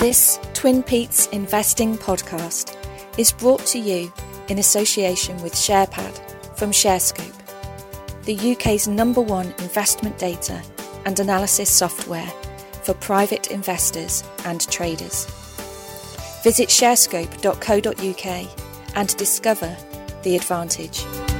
This Twin Peaks Investing podcast is brought to you in association with SharePad from ShareScope, the UK's #1 investment data and analysis software for private investors and traders. Visit sharescope.co.uk and discover the advantage.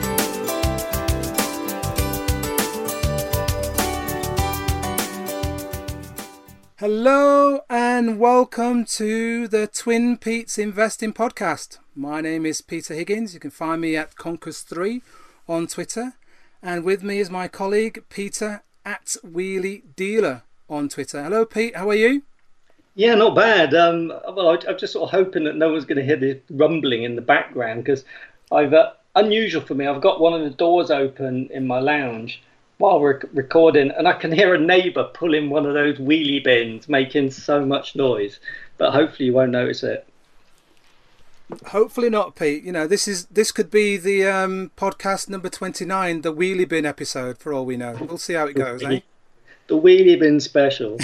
Hello and welcome to the Twin Peaks Investing Podcast. My name is Peter Higgins. You can find me at Conkers3 on Twitter. And with me is my colleague Peter at Wheelie Dealer on Twitter. Hello Pete, how are you? Yeah, not bad. Well, I'm just sort of hoping that no one's going to hear the rumbling in the background because unusual for me, I've got one of the doors open in my lounge while we're recording, and I can hear a neighbour pulling one of those wheelie bins, making so much noise. But hopefully you won't notice it. Hopefully not, Pete. You know, this could be the podcast number 29, the wheelie bin episode, for all we know. We'll see how it goes, eh? The wheelie bin special.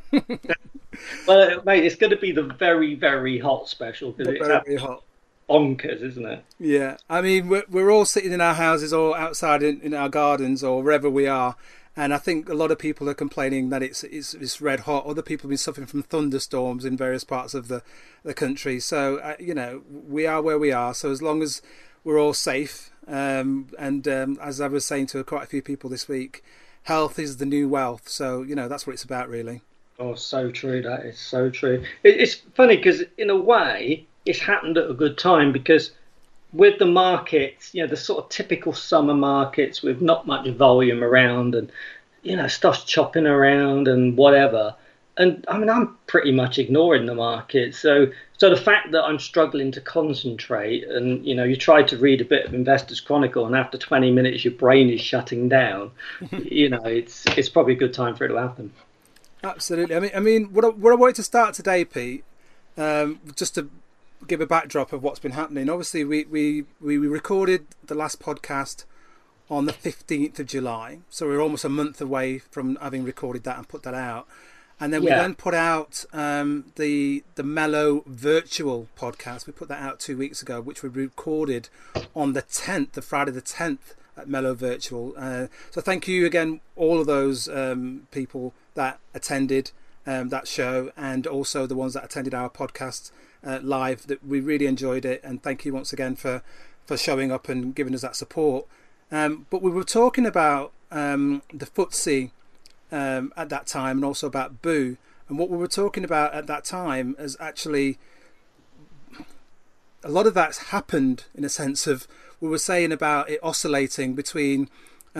Well, mate, it's going to be the very, very hot special because it's very hot. Bonkers, isn't it? Yeah, I mean, we're all sitting in our houses or outside in our gardens or wherever we are, and I think a lot of people are complaining that it's red hot. Other people have been suffering from thunderstorms in various parts of the country. So, you know, we are where we are. So as long as we're all safe, and as I was saying to quite a few people this week, health is the new wealth. So, you know, that's what it's about, really. Oh, so true. That is so true. It's funny because in a way, it's happened at a good time because with the markets, you know, the sort of typical summer markets with not much volume around and, you know, stuff's chopping around and whatever. And I mean, I'm pretty much ignoring the market. So the fact that I'm struggling to concentrate and, you know, you try to read a bit of Investors Chronicle and after 20 minutes, your brain is shutting down, you know, it's probably a good time for it to happen. Absolutely. I mean, what I wanted to start today, Pete, just to give a backdrop of what's been happening. Obviously, we recorded the last podcast on the 15th of July, so we're almost a month away from having recorded that and put that out. And then we then put out the Mellow Virtual podcast. We put that out 2 weeks ago, which we recorded on the 10th, the Friday the 10th at Mellow Virtual. So thank you again, all of those people that attended that show, and also the ones that attended our podcast live. That we really enjoyed it, and thank you once again for showing up and giving us that support. But we were talking about the FTSE at that time, and also about Boo. And what we were talking about at that time is actually a lot of that's happened in a sense of, we were saying about it oscillating between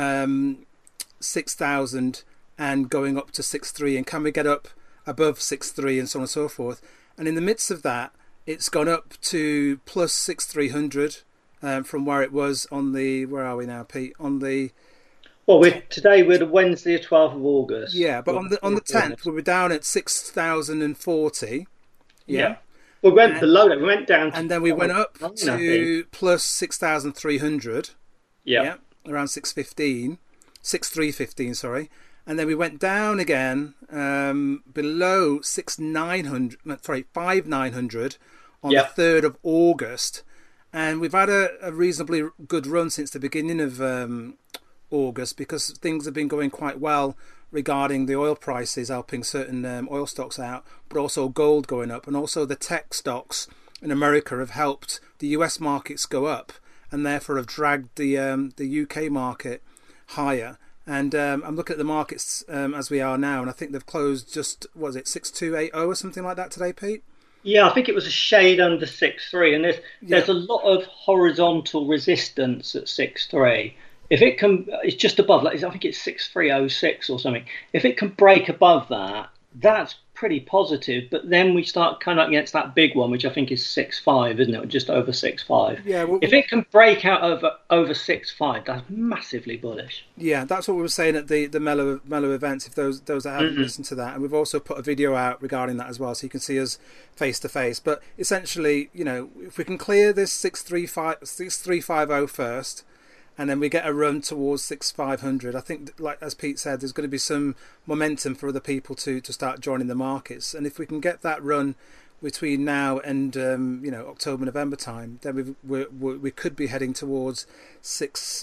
6,000 and going up to 6.3, and can we get up above 6.3 and so on and so forth. And in the midst of that, it's gone up to plus 6,300 from where it was on the, where are we now, Pete? On the... Well, today we're the Wednesday, 12th of August. Yeah, but on the 10th, we were down at 6,040. Yeah. We went below that. We went down. And then we went up to plus 6,300. Yeah. Around 6,315, sorry. And then we went down again below 5,900 on the 3rd of August. And we've had a reasonably good run since the beginning of August, because things have been going quite well regarding the oil prices, helping certain oil stocks out, but also gold going up. And also the tech stocks in America have helped the US markets go up, and therefore have dragged the UK market higher. And I'm looking at the markets as we are now, and I think they've closed just, what was it, 6,280 or something like that today, Pete? Yeah, I think it was a shade under 6.3, and there's a lot of horizontal resistance at 6.3. If it can, it's just above, like, I think it's 6.306 or something. If it can break above that, that's pretty positive. But then we start kind of against that big one, which I think is 6.5, isn't it? Just over 6.5. Yeah. If it can break out over 6.5, that's massively bullish. Yeah, that's what we were saying at the Mellow events. If those that haven't listened to that, and we've also put a video out regarding that as well, so you can see us face to face. But essentially, you know, if we can clear this 6,350 first, and then we get a run towards 6,500. I think, like as Pete said, there's going to be some momentum for other people to start joining the markets, and if we can get that run between now and October, November time, then we could be heading towards 6,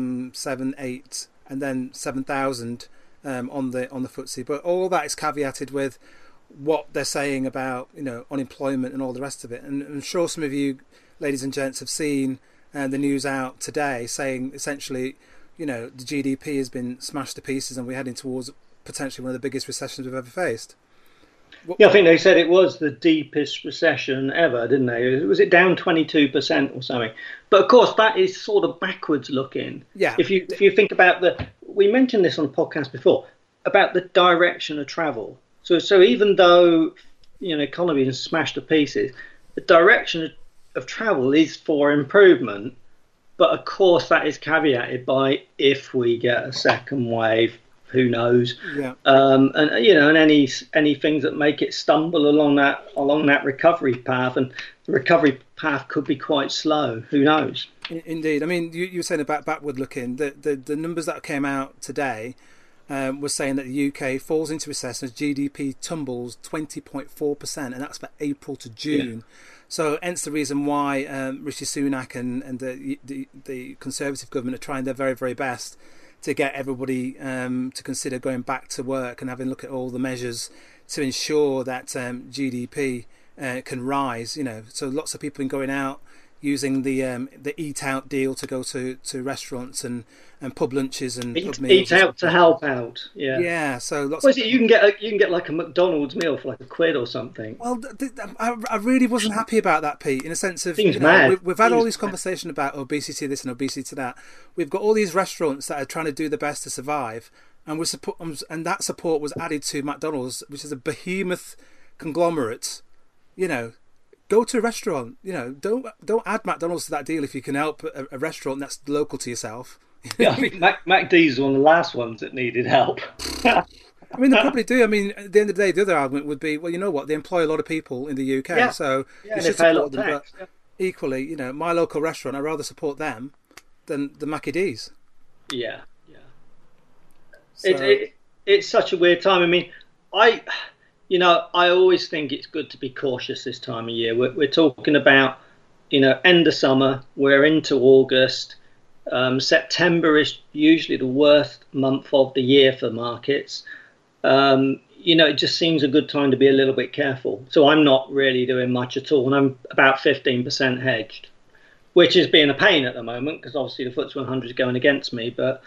7, 8, and then 7,000 on the FTSE. But all that is caveated with what they're saying about unemployment and all the rest of it. And I'm sure some of you, ladies and gents, have seen the news out today saying essentially, the GDP has been smashed to pieces and we're heading towards potentially one of the biggest recessions we've ever faced. Yeah, I think they said it was the deepest recession ever, didn't they? Was it down 22% or something? But of course, that is sort of backwards looking. Yeah. If you think about we mentioned this on the podcast before about the direction of travel. So even though the economy is smashed to pieces, the direction of travel is for improvement. But of course, that is caveated by if we get a second wave. Who knows? Yeah. And any things that make it stumble along that recovery path, and the recovery path could be quite slow. Who knows? Indeed. I mean, you were saying about backward looking. The numbers that came out today was saying that the UK falls into recession as GDP tumbles 20.4%, and that's for April to June. Yeah. So, hence the reason why Rishi Sunak and the Conservative government are trying their very, very best to get everybody to consider going back to work and having a look at all the measures to ensure that GDP can rise. So lots of people have been going out using the eat out deal to go to restaurants and pub lunches and pub meals. Eat out to help out. Yeah. Yeah. So lots. What is it? You can get like a McDonald's meal for like £1 or something. Well, I really wasn't happy about that, Pete. In a sense of mad. We've had all this conversation about obesity this and obesity that. We've got all these restaurants that are trying to do the best to survive, and that support was added to McDonald's, which is a behemoth conglomerate. Go to a restaurant. Don't add McDonald's to that deal if you can help a restaurant that's local to yourself. Yeah, I think MacD's one of the last ones that needed help. I mean, they probably do. I mean, at the end of the day, the other argument would be, well, you know what? They employ a lot of people in the UK, so you should support them. But equally, my local restaurant, I'd rather support them than the Mackie D's. Yeah, yeah. So, it's such a weird time. I mean, I always think it's good to be cautious this time of year. We're talking about, end of summer. We're into August. September is usually the worst month of the year for markets. It just seems a good time to be a little bit careful. So I'm not really doing much at all, and I'm about 15% hedged, which is being a pain at the moment because obviously the FTSE 100 is going against me. But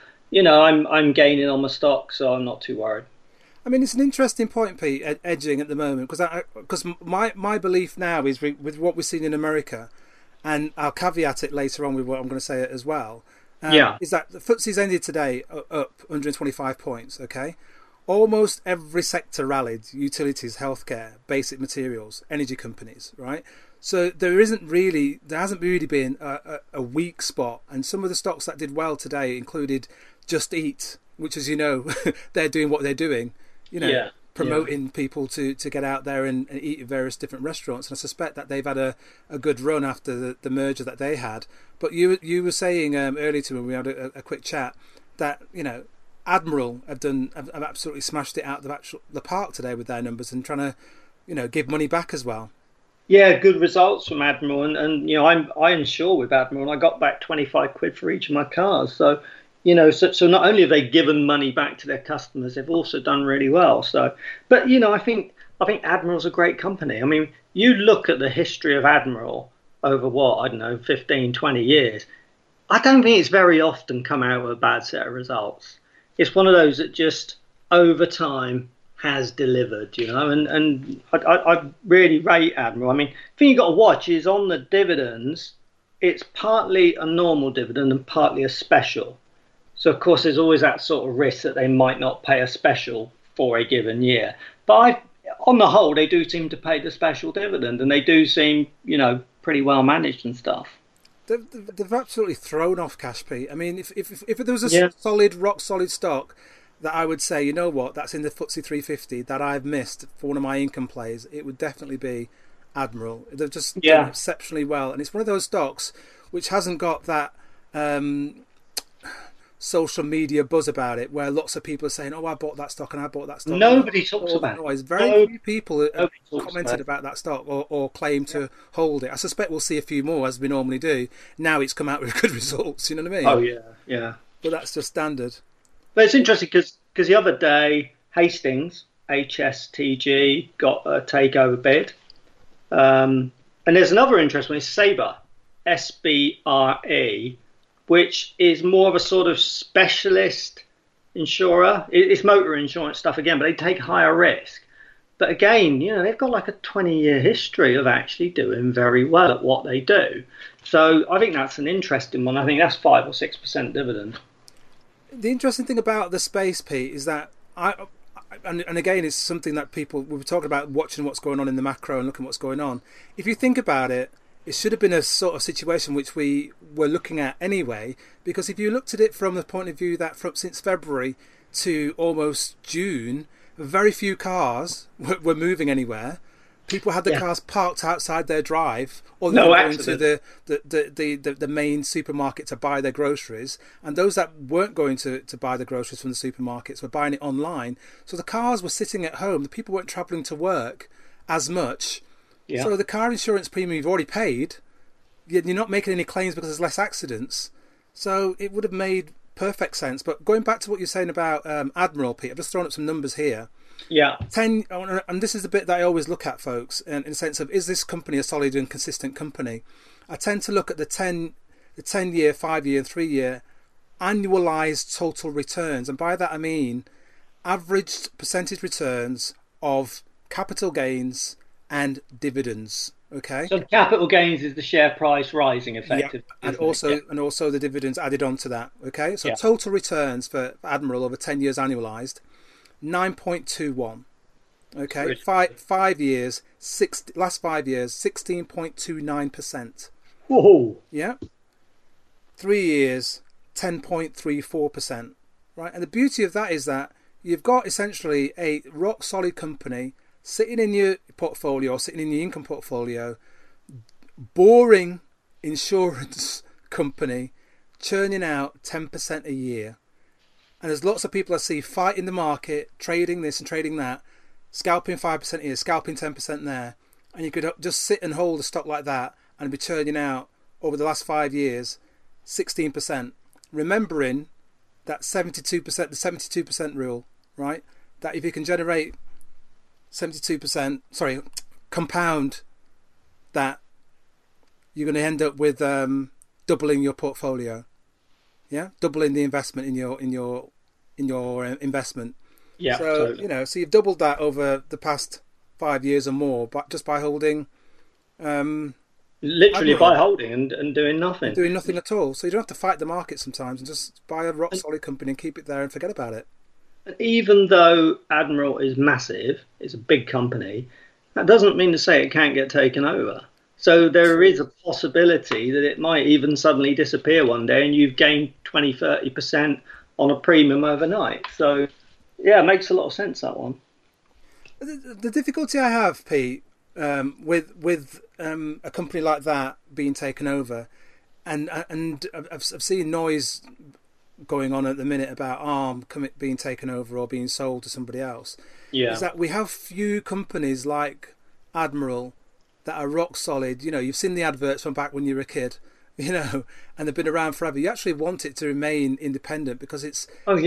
I'm gaining on my stock, so I'm not too worried. I mean, it's an interesting point, Pete, edging at the moment, because my belief now is with what we're seeing in America, and I'll caveat it later on with what I'm going to say as well, is that the FTSE's ended today up 125 points, okay? Almost every sector rallied: utilities, healthcare, basic materials, energy companies, right? So there hasn't really been a weak spot, and some of the stocks that did well today included Just Eat, which, as you know, they're doing what they're doing. Promoting people to get out there and eat at various different restaurants. And I suspect that they've had a good run after the merger that they had. But you were saying earlier to me when we had a quick chat that, Admiral have absolutely smashed it out the park today with their numbers and trying to, give money back as well. Yeah, good results from Admiral. And I insure with Admiral, and I got back £25 for each of my cars. So, so not only have they given money back to their customers, they've also done really well. So, but I think Admiral's a great company. I mean, you look at the history of Admiral over 15, 20 years. I don't think it's very often come out with a bad set of results. It's one of those that just over time has delivered, and I really rate Admiral. I mean, the thing you've got to watch is on the dividends, it's partly a normal dividend and partly a special. So, of course, there's always that sort of risk that they might not pay a special for a given year. But on the whole, they do seem to pay the special dividend, and they do seem, pretty well managed and stuff. They've absolutely thrown off cash, Pete. I mean, if there was a solid, rock-solid stock that I would say, that's in the FTSE 350 that I've missed for one of my income plays, it would definitely be Admiral. They've just done exceptionally well. And it's one of those stocks which hasn't got that... social media buzz about it, where lots of people are saying, "Oh, I bought that stock and I bought that stock." Nobody talks about it. Noise. Very few people have commented about that stock or claim to hold it. I suspect we'll see a few more, as we normally do. Now it's come out with good results. You know what I mean? Oh yeah. But that's just standard. But it's interesting because the other day Hastings, HSTG, got a takeover bid, and there's another interesting one. It's Sabre, SBRE, which is more of a sort of specialist insurer. It's motor insurance stuff again, but they take higher risk. But again, they've got like a 20-year history of actually doing very well at what they do. So I think that's an interesting one. I think that's 5 or 6% dividend. The interesting thing about the space, Pete, is that and again, it's something that we were talking about, watching what's going on in the macro and looking what's going on. If you think about it, it should have been a sort of situation which we were looking at anyway, because if you looked at it from the point of view that since February to almost June, very few cars were moving anywhere. People had the cars parked outside their drive, or they were going to the main supermarket to buy their groceries. And those that weren't going to buy the groceries from the supermarkets were buying it online. So the cars were sitting at home. The people weren't travelling to work as much. Yeah. So the car insurance premium you've already paid, you're not making any claims because there's less accidents. So it would have made perfect sense. But going back to what you're saying about Admiral, Pete, I've just thrown up some numbers here. Yeah. And this is the bit that I always look at, folks, in the sense of, is this company a solid and consistent company? I tend to look at the 10-year, 5-year, and 3-year annualized total returns. And by that I mean averaged percentage returns of capital gains and dividends. Okay. So capital gains is the share price rising effectively. Yeah. And also the dividends added on to that. Okay. So total returns for Admiral over 10 years annualized, 9.21. Okay. Really? 5 years, last 5 years, 16.29%. Whoa. Yeah. 3 years, 10.34%. Right. And the beauty of that is that you've got essentially a rock solid company sitting in your portfolio, sitting in your income portfolio, boring insurance company churning out 10% a year. And there's lots of people I see fighting the market, trading this and trading that, scalping 5% here, scalping 10% there. And you could just sit and hold a stock like that and be churning out over the last 5 years 16%. Remembering that 72%, the 72% rule, right? That if you can generate 72%, compound that, you're going to end up with doubling your portfolio. Yeah, doubling the investment in your investment. Yeah. So totally. So you've doubled that over the past 5 years or more, but just by holding. Literally by holding and doing nothing. Doing nothing at all. So you don't have to fight the market sometimes, and just buy a rock solid company and keep it there and forget about it. And even though Admiral is massive, it's a big company, that doesn't mean to say it can't get taken over. So there is a possibility that it might even suddenly disappear one day and you've gained 20, 30% on a premium overnight. So, yeah, it makes a lot of sense, that one. The difficulty I have, Pete, with a company like that being taken over, and I've seen noise going on at the minute about Arm being taken over or being sold to somebody else, is that we have few companies like Admiral that are rock solid. You've seen the adverts from back when you were a kid, and they've been around forever. You actually want it to remain independent because it's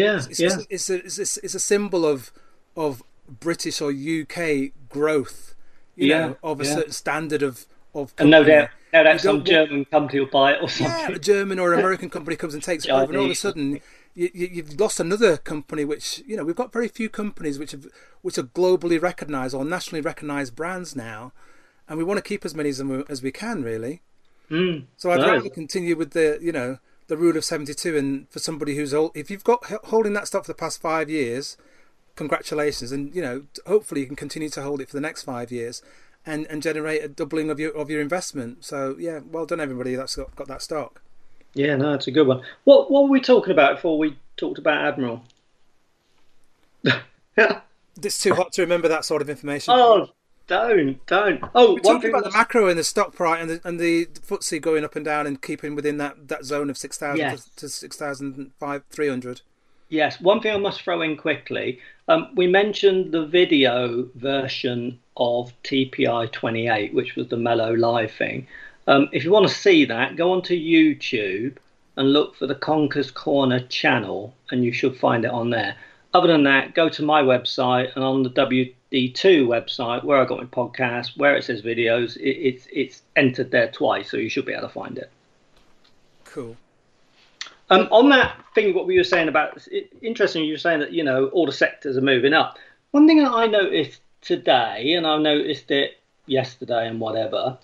a symbol of British or UK growth, of a certain standard of company. And no doubt some German company will buy it or something. Yeah, a German or American company comes and takes it over, and all of a sudden you've lost another company. Which we've got very few companies which are globally recognised or nationally recognised brands now, and we want to keep as many as we can, really. So I'd rather continue with the rule of 72, and for somebody who's old, if you've got holding that stock for the past 5 years, congratulations, and hopefully you can continue to hold it for the next 5 years. And generate a doubling of your investment. So yeah, well done everybody that's got that stock. Yeah, no, it's a good one. What were we talking about before we talked about Admiral? It's too hot to remember that sort of information. Oh, Don't. Oh, We one talked thing about the macro and the stock price and the FTSE going up and down and keeping within that zone of 6,000 Yes. to 6,300. Yes, one thing I must throw in quickly. We mentioned the video version of TPI 28, which was the Mellow Live thing. If you want to see that, go onto YouTube and look for the Conker's Corner channel, and you should find it on there. Other than that, go to my website and on the WD2 website, where I got my podcast, where it says videos, it's entered there twice, so you should be able to find it. Cool. On that thing, what we were saying about, interesting, you were saying that, all the sectors are moving up. One thing that I noticed today, and I noticed it yesterday and whatever,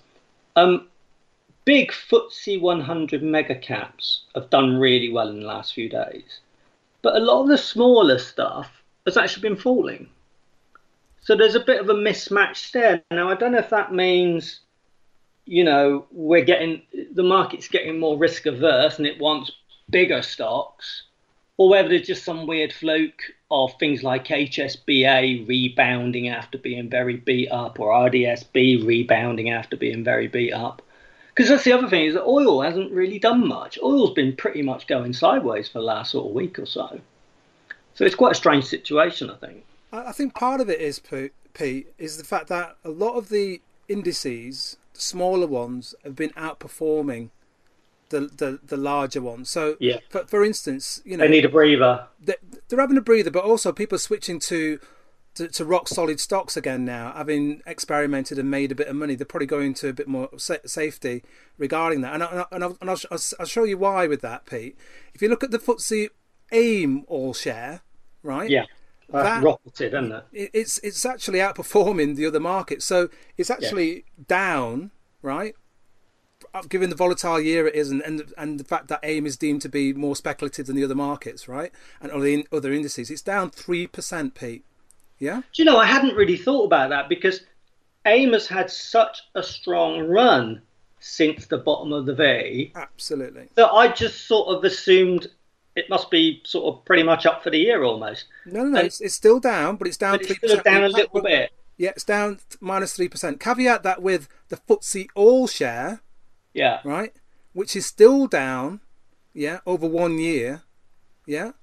big FTSE 100 mega caps have done really well in the last few days. But a lot of the smaller stuff has actually been falling. So there's a bit of a mismatch there. Now, I don't know if that means, the market's getting more risk averse and it wants bigger stocks, or whether there's just some weird fluke of things like HSBA rebounding after being very beat up, or RDSB rebounding after being very beat up. Because that's the other thing, is that oil hasn't really done much. Oil's been pretty much going sideways for the last sort of week or so. So it's quite a strange situation, I think. I think part of it is, Pete, is the fact that a lot of the indices, the smaller ones, have been outperforming the larger ones. So, yeah. For instance, they need a breather. They're having a breather, but also people are switching to rock solid stocks again now, having experimented and made a bit of money. They're probably going to a bit more safety regarding that, and I'll show you why with that, Pete. If you look at the FTSE AIM all share, right? Yeah, that rocketed, isn't it? It's actually outperforming the other markets, so it's actually down, right? Given the volatile year it is, and the fact that AIM is deemed to be more speculative than the other markets, right? And all the other indices, it's down 3%, Pete. Yeah. Do you know, I hadn't really thought about that, because AIM has had such a strong run since the bottom of the V. Absolutely. That I just sort of assumed it must be sort of pretty much up for the year almost. No, it's still down, but it's down 3%. It's still down a little bit. Yeah, it's down minus 3%. Caveat that with the FTSE all share. Yeah. Right? Which is still down, over 1 year. Yeah?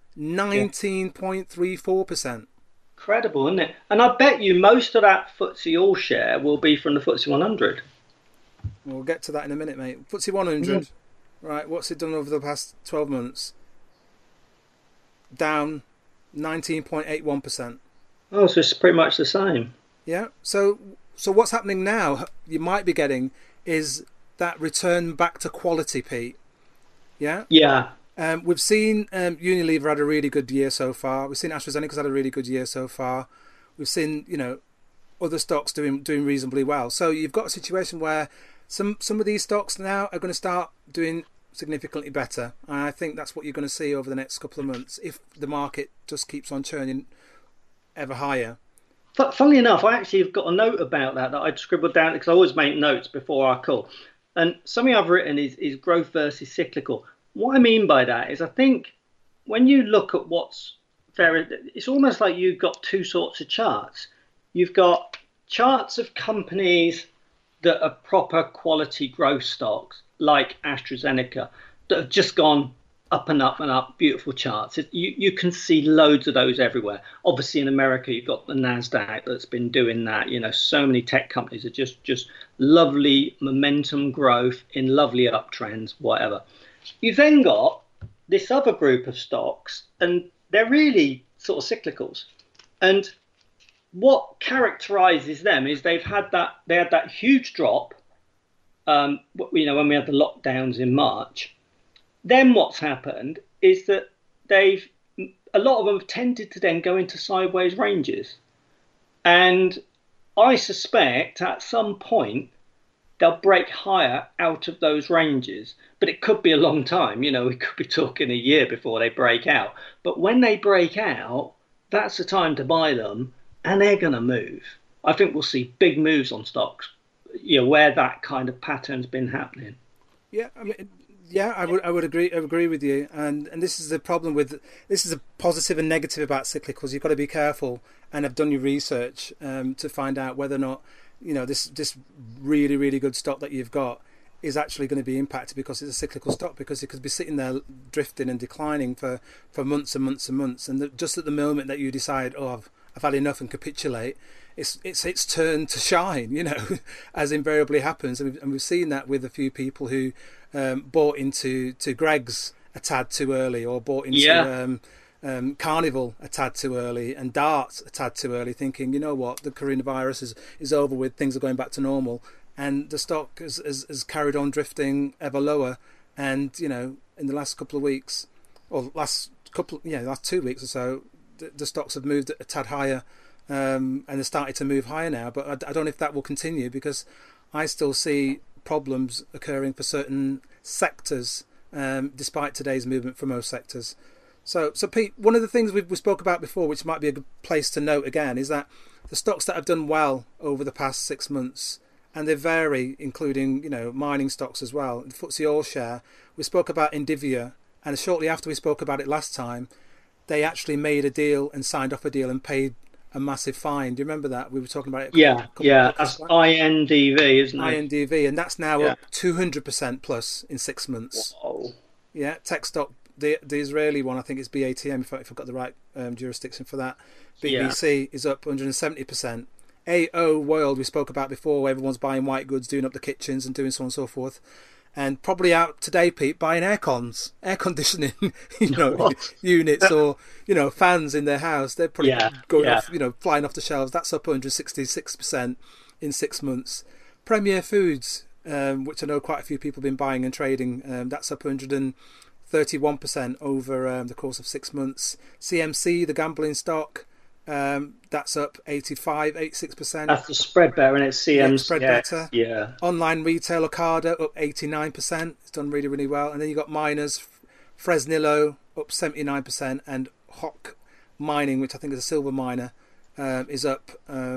19.34%. Incredible, isn't it? And I bet you most of that FTSE all share will be from the FTSE 100. We'll get to that in a minute, mate. FTSE 100, right, what's it done over the past 12 months? Down 19.81%. Oh, so it's pretty much the same. Yeah, so what's happening now, you might be getting, is that return back to quality, Pete. Yeah? Yeah. We've seen Unilever had a really good year so far. We've seen AstraZeneca's had a really good year so far. We've seen, other stocks doing reasonably well. So you've got a situation where some of these stocks now are going to start doing significantly better. And I think that's what you're going to see over the next couple of months if the market just keeps on churning ever higher. Funnily enough, I actually have got a note about that I'd scribbled down, because I always make notes before I call. And something I've written is growth versus cyclical. What I mean by that is, I think when you look at what's there, it's almost like you've got two sorts of charts. You've got charts of companies that are proper quality growth stocks, like AstraZeneca, that have just gone up and up and up, beautiful charts. You can see loads of those everywhere. Obviously, in America, you've got the NASDAQ that's been doing that. So many tech companies are just lovely momentum growth in lovely uptrends, whatever. You've then got this other group of stocks, and they're really sort of cyclicals. And what characterizes them is they had that huge drop, when we had the lockdowns in March. Then what's happened is that a lot of them have tended to then go into sideways ranges. And I suspect at some point they'll break higher out of those ranges. But it could be a long time. We could be talking a year before they break out. But when they break out, that's the time to buy them, and they're going to move. I think we'll see big moves on stocks, where that kind of pattern's been happening. Yeah, I mean, I would agree with you, and this is the problem with this is a positive and negative about cyclicals. You've got to be careful and have done your research to find out whether or not this really, really good stock that you've got is actually going to be impacted because it's a cyclical stock, because it could be sitting there drifting and declining for months and months and months, and just at the moment that you decide, I've had enough and capitulate, it's its turn to shine, as invariably happens, and we've seen that with a few people who bought into Greggs a tad too early, or bought into Carnival a tad too early, and Darts a tad too early, thinking, you know what, the coronavirus is over with, things are going back to normal. And the stock has carried on drifting ever lower. And, in the last couple of weeks, or last 2 weeks or so, the stocks have moved a tad higher, and they're starting to move higher now. But I don't know if that will continue, because I still see problems occurring for certain sectors, despite today's movement for most sectors. So Pete, one of the things we spoke about before, which might be a good place to note again, is that the stocks that have done well over the past 6 months, and they vary, including, mining stocks as well. The FTSE All Share, we spoke about Indivior, and shortly after we spoke about it last time, they actually made a deal and signed off a deal and paid a massive fine. Do you remember that? We were talking about it. That's INDV, isn't it? INDV, and that's now up 200% plus in 6 months. Whoa. Yeah, tech stock, the Israeli one, I think it's BATM, if I've got the right jurisdiction for that. BBC is up 170%. AO World, we spoke about before, where everyone's buying white goods, doing up the kitchens and doing so on and so forth. And probably out today, Pete, buying air conditioning, units, or, fans in their house. They're probably going off, flying off the shelves. That's up 166% in 6 months. Premier Foods, which I know quite a few people have been buying and trading, that's up 131% over the course of 6 months. CMC, the gambling stock, that's up 86%. That's the spread better, and it's CMC. Yeah, spread better. Yeah. Online retail, Ocado, up 89%. It's done really, really well. And then you've got miners, Fresnillo, up 79%, and Hock Mining, which I think is a silver miner, is up,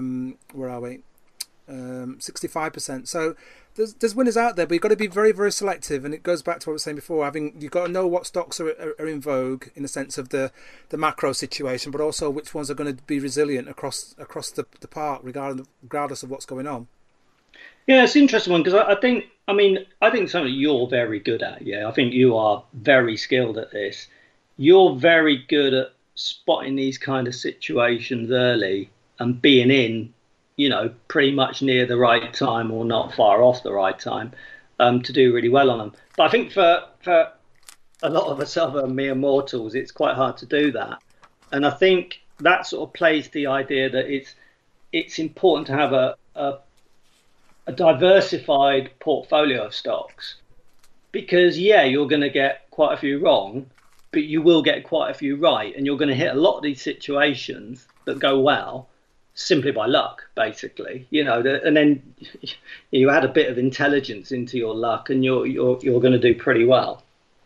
65%. So there's winners out there, but you've got to be very, very selective, and it goes back to what I was saying before. You've got to know what stocks are in vogue in the sense of the macro situation, but also which ones are going to be resilient across the park, regardless of what's going on. Yeah, it's an interesting one, because I think something you're very good at. Yeah, I think you are very skilled at this. You're very good at spotting these kind of situations early and being in, pretty much near the right time or not far off the right time, to do really well on them. But I think for a lot of us other mere mortals, it's quite hard to do that. And I think that sort of plays the idea that it's important to have a diversified portfolio of stocks, because you're going to get quite a few wrong, but you will get quite a few right, and you're going to hit a lot of these situations that go well simply by luck, basically, and then you add a bit of intelligence into your luck, and you're going to do pretty well.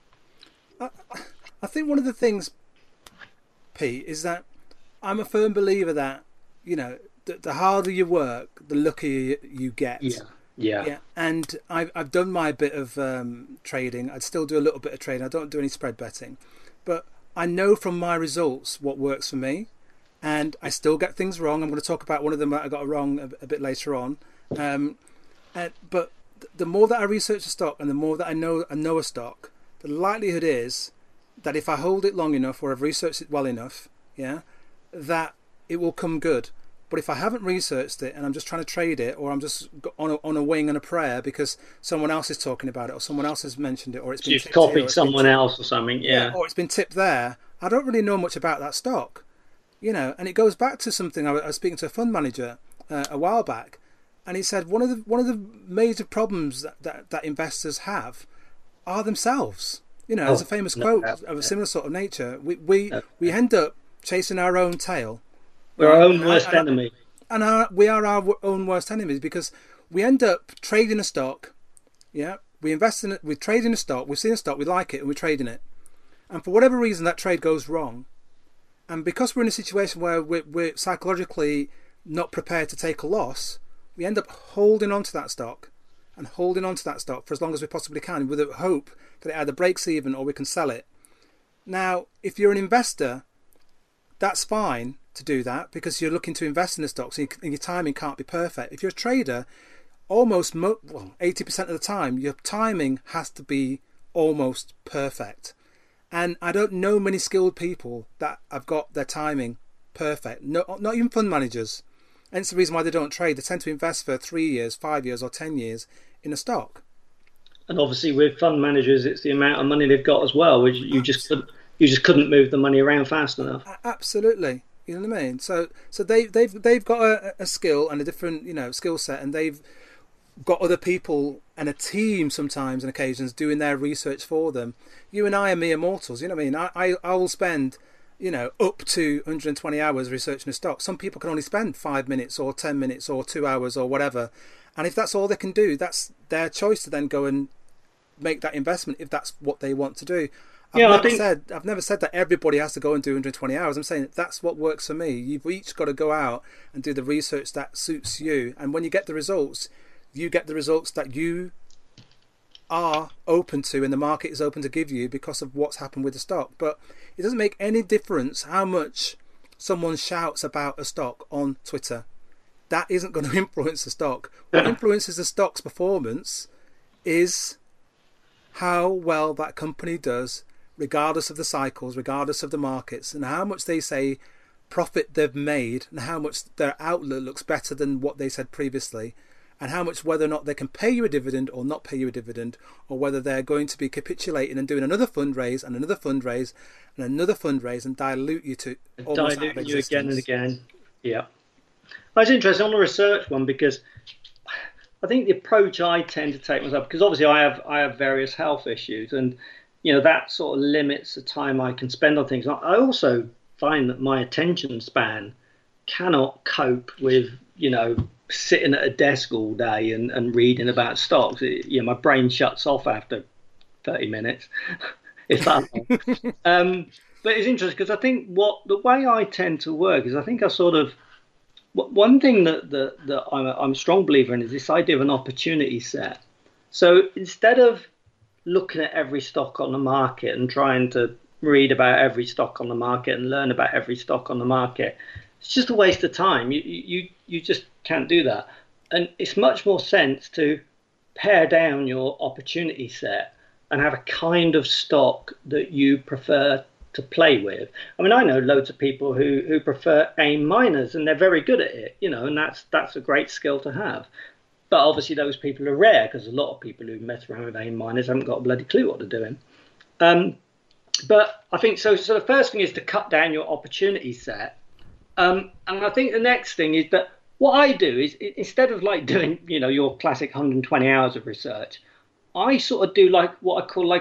I think one of the things, Pete, is that I'm a firm believer that the harder you work, the luckier you get. Yeah. And I've done my bit of trading. I'd still do a little bit of trading. I don't do any spread betting, but I know from my results what works for me. And I still get things wrong. I'm going to talk about one of them that I got wrong a bit later on. But the more that I research a stock, and the more that I know a stock, the likelihood is that if I hold it long enough, or I've researched it well enough, that it will come good. But if I haven't researched it and I'm just trying to trade it, or I'm just on a wing and a prayer because someone else is talking about it, or someone else has mentioned it, or it's been tipped copied here, someone else or something, or it's been tipped there, I don't really know much about that stock. And it goes back to something I was speaking to a fund manager a while back, and he said one of the major problems that investors have are themselves. There's a famous quote of a similar sort of nature. We end up chasing our own tail. We're our own worst enemy. And we are our own worst enemies, because we end up trading a stock. Yeah, we invest in it. We trade in a stock. We've seen a stock. We like it, and we're trading it. And for whatever reason, that trade goes wrong. And because we're in a situation where we're psychologically not prepared to take a loss, we end up holding on to that stock for as long as we possibly can, with a hope that it either breaks even or we can sell it. Now, if you're an investor, that's fine, to do that because you're looking to invest in the stocks and your timing can't be perfect. If you're a trader, almost 80% of the time, your timing has to be almost perfect. And I don't know many skilled people that have got their timing perfect. No, not even fund managers. And it's the reason why they don't trade. They tend to invest for 3 years, 5 years, or 10 years in a stock. And obviously, with fund managers, it's the amount of money they've got as well, which you just couldn't move the money around fast enough. Absolutely, you know what I mean. So they've got a skill and a different skill set, and they've got other people and a team sometimes and occasions doing their research for them. You and I are mere mortals, you know what I mean. I will spend up to 120 hours researching a stock. Some people can only spend 5 minutes or 10 minutes or 2 hours or whatever. And if that's all they can do, that's their choice to then go and make that investment if that's what they want to do. I've never said that everybody has to go and do 120 hours. I'm saying that's what works for me. You've each got to go out and do the research that suits you. And when you get the results, you get the results that you are open to and the market is open to give you because of what's happened with the stock. But it doesn't make any difference how much someone shouts about a stock on Twitter. That isn't going to influence the stock. What influences the stock's performance is how well that company does, regardless of the cycles, regardless of the markets, and how much they say profit they've made, and how much their outlook looks better than what they said previously, and how much whether or not they can pay you a dividend or not pay you a dividend, or whether they're going to be capitulating and doing another fundraise and another fundraise and another fundraise and dilute you to almost out of existence. You again and again. Yeah. That's interesting on the research one, because I think the approach I tend to take myself, because obviously I have various health issues, and that sort of limits the time I can spend on things. I also find that my attention span cannot cope with sitting at a desk all day and reading about stocks. My brain shuts off after 30 minutes, if that long. But it's interesting because I think the way I tend to work is I think I sort of. One thing that I'm a strong believer in is this idea of an opportunity set. So instead of looking at every stock on the market and trying to read about every stock on the market and learn about every stock on the market, it's just a waste of time. You just can't do that. And it's much more sense to pare down your opportunity set and have a kind of stock that you prefer to play with. I mean, I know loads of people who prefer AIM miners, and they're very good at it, and that's a great skill to have. But obviously those people are rare, because a lot of people who mess around with AIM miners haven't got a bloody clue what they're doing. But I think so the first thing is to cut down your opportunity set. And I think the next thing is that what I do is, instead of like doing, your classic 120 hours of research, I sort of do like what I call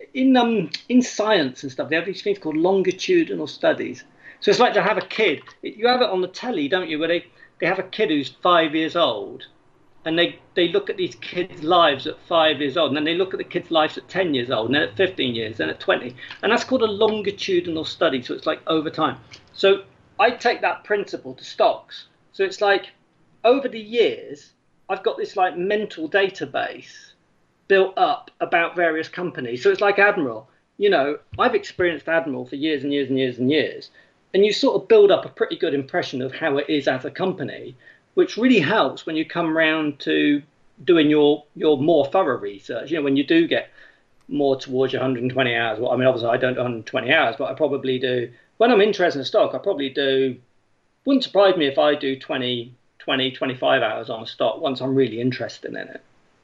in science and stuff. They have these things called longitudinal studies. So it's like to have a kid. You have it on the telly, don't you? Where they have a kid who's 5 years old, and they look at these kids' lives at 5 years old, and then they look at the kids' lives at 10 years old, and then at 15 years, and at 20, and that's called a longitudinal study. So it's like over time. So I take that principle to stocks. So it's like over the years, I've got this like mental database built up about various companies. So it's like Admiral. I've experienced Admiral for years and years and years and years. And you sort of build up a pretty good impression of how it is as a company, which really helps when you come around to doing your more thorough research. When you do get more towards your 120 hours. Well, I mean, obviously I don't do 120 hours, but I probably do. When I'm interested in a stock, I probably do. Wouldn't surprise me if I do 20, 25 hours on a stock once I'm really interested in it,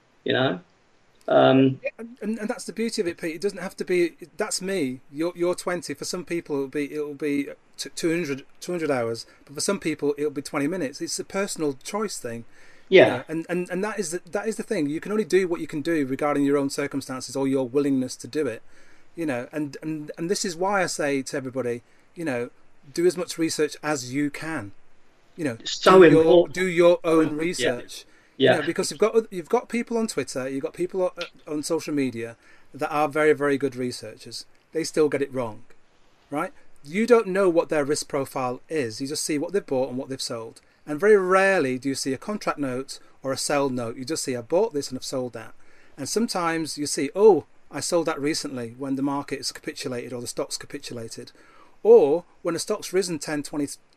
and that's the beauty of it, Pete. It doesn't have to be. That's me. You're 20. For some people, it'll be 200 hours. But for some people, it'll be 20 minutes. It's a personal choice thing. Yeah. And that is the thing. You can only do what you can do regarding your own circumstances or your willingness to do it. And this is why I say to everybody, do as much research as you can. So important. Do your own research. Yeah. Because you've got people on Twitter, you've got people on social media that are very, very good researchers. They still get it wrong, right? You don't know what their risk profile is. You just see what they've bought and what they've sold. And very rarely do you see a contract note or a sell note. You just see, I bought this and I've sold that. And sometimes you see, oh, I sold that recently when the market has capitulated or the stock's capitulated. Or when the stock's risen 10, 20%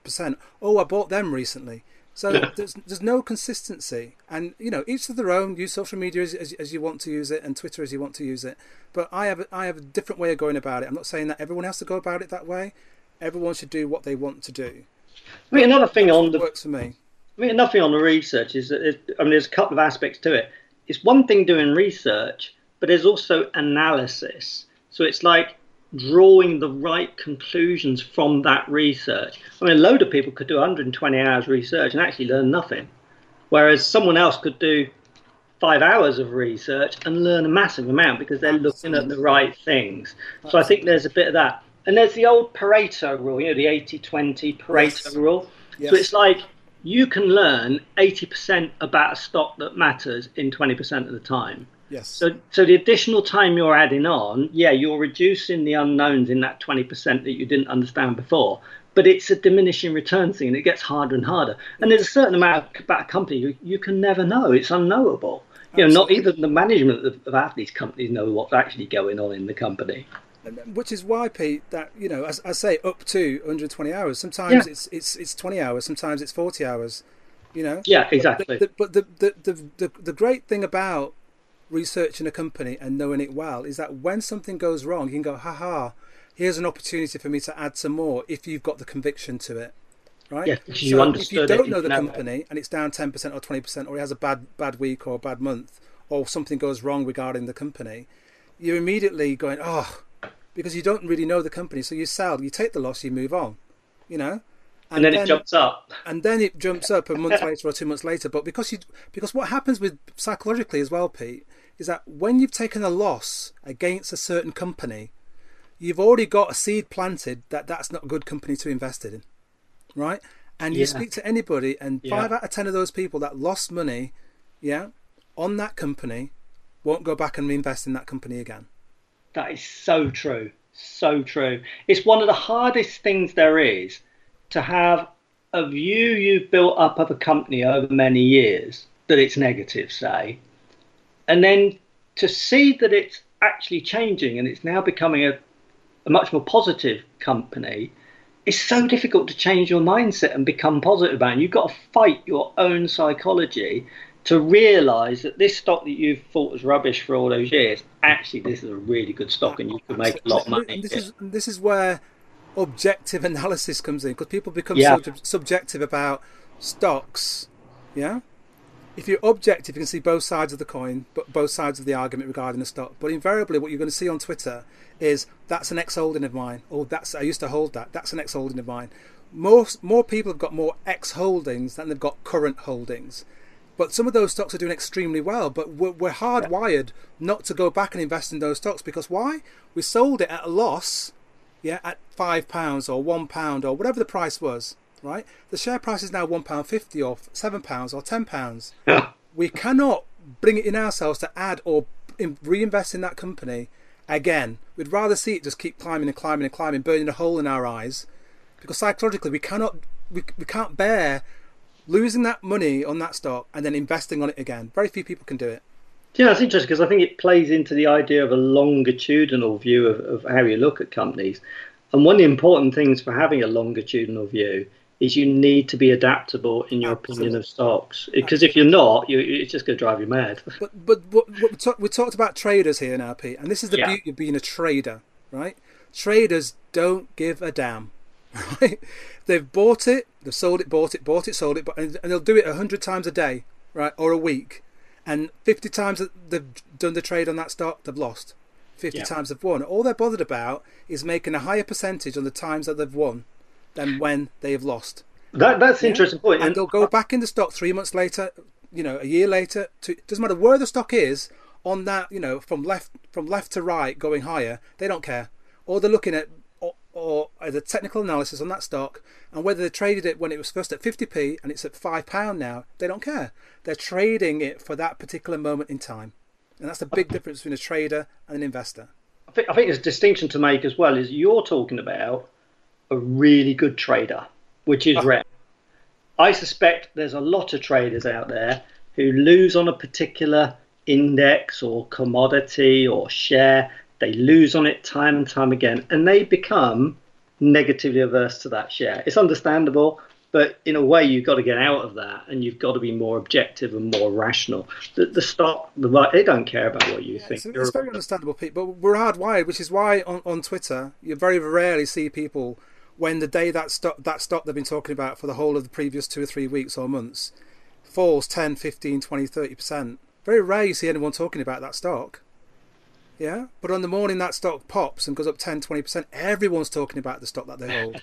percent. Oh, I bought them recently. So there's no consistency, and each of their own. Use social media as you want to use it, and Twitter as you want to use it. But I have a different way of going about it. I'm not saying that everyone has to go about it that way. Everyone should do what they want to do. I mean, another thing works for me. I mean, another thing on the research is that there's a couple of aspects to it. It's one thing doing research, but there's also analysis. So it's like drawing the right conclusions from that research. I mean, a load of people could do 120 hours research and actually learn nothing, whereas someone else could do 5 hours of research and learn a massive amount because they're looking at the right things. So I think there's a bit of that. And there's the old Pareto rule, the 80-20 Pareto rule. Yes. So it's like you can learn 80% about a stock that matters in 20% of the time. Yes. So the additional time you're adding on, you're reducing the unknowns in that 20% that you didn't understand before. But it's a diminishing return thing, and it gets harder and harder. And there's a certain amount about a company you can never know. It's unknowable. Not even the management of half these companies know what's actually going on in the company. Which is why, Pete, that as I say, up to 120 hours. Sometimes it's 20 hours. Sometimes it's 40 hours. Yeah, exactly. But the great thing about researching a company and knowing it well is that when something goes wrong, you can go, here's an opportunity for me to add some more if you've got the conviction to it, right? Yeah, if you don't know the company and it's down 10% or 20%, or it has a bad week or a bad month, or something goes wrong regarding the company, you're immediately going, because you don't really know the company, so you sell, you take the loss, you move on, and then it jumps up. And then it jumps up a month later or 2 months later. But because what happens with psychologically as well, Pete, is that when you've taken a loss against a certain company, you've already got a seed planted that that's not a good company to invest in, right? And you speak to anybody, and 5 out of 10 of those people that lost money, on that company, won't go back and reinvest in that company again. That is so true. So true. It's one of the hardest things there is to have a view you've built up of a company over many years that it's negative, say, and then to see that it's actually changing and it's now becoming a much more positive company. It's so difficult to change your mindset and become positive about it. You've got to fight your own psychology to realise that this stock that you've thought was rubbish for all those years, actually this is a really good stock and you can make a lot of money. This is where objective analysis comes in, because people become so subjective about stocks. If you're objective, you can see both sides of the coin, but both sides of the argument regarding a stock. But invariably what you're going to see on Twitter is that's an ex-holding of mine, or I used to hold that's an ex-holding of mine. More people have got more ex-holdings than they've got current holdings. But some of those stocks are doing extremely well, but we're hardwired not to go back and invest in those stocks, because why? We sold it at a loss, at £5 or £1 or whatever the price was, right? The share price is now £1.50 or £7 or £10. Yeah. We cannot bring it in ourselves to add or reinvest in that company again. We'd rather see it just keep climbing and climbing and climbing, burning a hole in our eyes, because psychologically we can't bear losing that money on that stock and then investing on it again. Very few people can do it. Yeah, that's interesting, because I think it plays into the idea of a longitudinal view of how you look at companies. And one of the important things for having a longitudinal view is you need to be adaptable in your opinion of stocks. Because if you're not, it's just going to drive you mad. But we talked about traders here now, Pete, and this is the beauty of being a trader, right? Traders don't give a damn. Right? They've bought it, they've sold it, bought it, sold it, and they'll do it 100 times a day, right, or a week. And 50 times that they've done the trade on that stock, they've lost. 50 times they've won. All they're bothered about is making a higher percentage on the times that they've won than when they have lost. That's an interesting point. And they'll go back in the stock 3 months later, a year later. It doesn't matter where the stock is on that, from left to right going higher. They don't care. All they're looking at or the technical analysis on that stock, and whether they traded it when it was first at 50p and it's at £5 now, they don't care. They're trading it for that particular moment in time. And that's the big difference between a trader and an investor. I think there's a distinction to make as well, is you're talking about a really good trader, which is rare. I suspect there's a lot of traders out there who lose on a particular index or commodity or share. They lose on it time and time again, and they become negatively averse to that share. It's understandable, but in a way, you've got to get out of that, and you've got to be more objective and more rational. The stock, they don't care about what you think. It's very understandable, Pete. But we're hardwired, which is why on Twitter you very rarely see people when the day that stock they've been talking about for the whole of the previous 2 or 3 weeks or months falls 10, 15, 20, 30%. Very rare you see anyone talking about that stock. Yeah, but on the morning that stock pops and goes up 10, 20%, everyone's talking about the stock that they hold.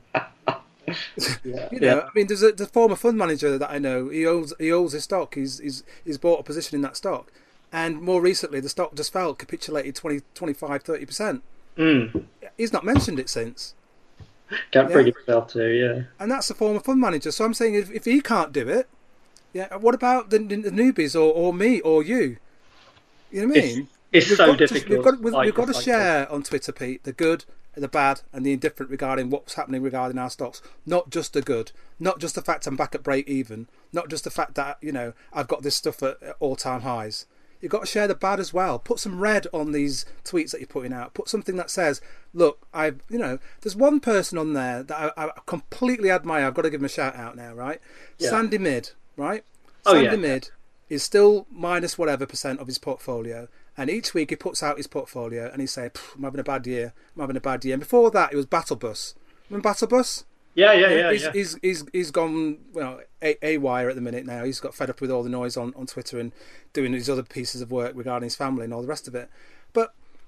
I mean, there's a former fund manager that I know. He owns his stock. He's bought a position in that stock, and more recently the stock just fell, capitulated 20, 25, 30%. He's not mentioned it since. Can't bring himself to, yeah. And that's a former fund manager. So I'm saying, if he can't do it, what about the newbies or me or you? You know what I mean? It's so difficult. We've got to share on Twitter, Pete, the good, the bad, and the indifferent regarding what's happening regarding our stocks. Not just the good, not just the fact I'm back at break even, not just the fact that I've got this stuff at all-time highs. You've got to share the bad as well. Put some red on these tweets that you're putting out. Put something that says, look, there's one person on there that I completely admire. I've got to give him a shout out now, right? Yeah. Sandy Mid, right? Sandy Mid is still minus whatever % of his portfolio. And each week he puts out his portfolio and he's saying, I'm having a bad year. I'm having a bad year. And before that, it was Battle Bus. Remember Battle Bus? Yeah. He's gone AWire at the minute now. He's got fed up with all the noise on Twitter and doing his other pieces of work regarding his family and all the rest of it. But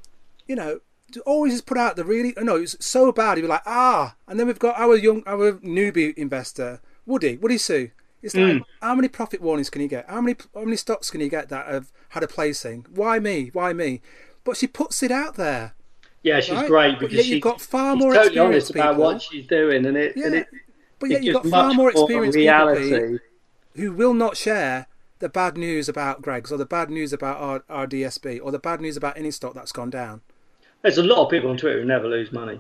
always just put out the really it's so bad. He'd be like, and then we've got our newbie investor Woody Sue. It's like, how many profit warnings can you get? How many stocks can you get that have had a placing? Why me? But she puts it out there. Yeah, she's great because you've got far more totally experienced honest people about what she's doing, but you've got far more experienced people who will not share the bad news about Greggs or the bad news about our DSB or the bad news about any stock that's gone down. There's a lot of people on Twitter who never lose money.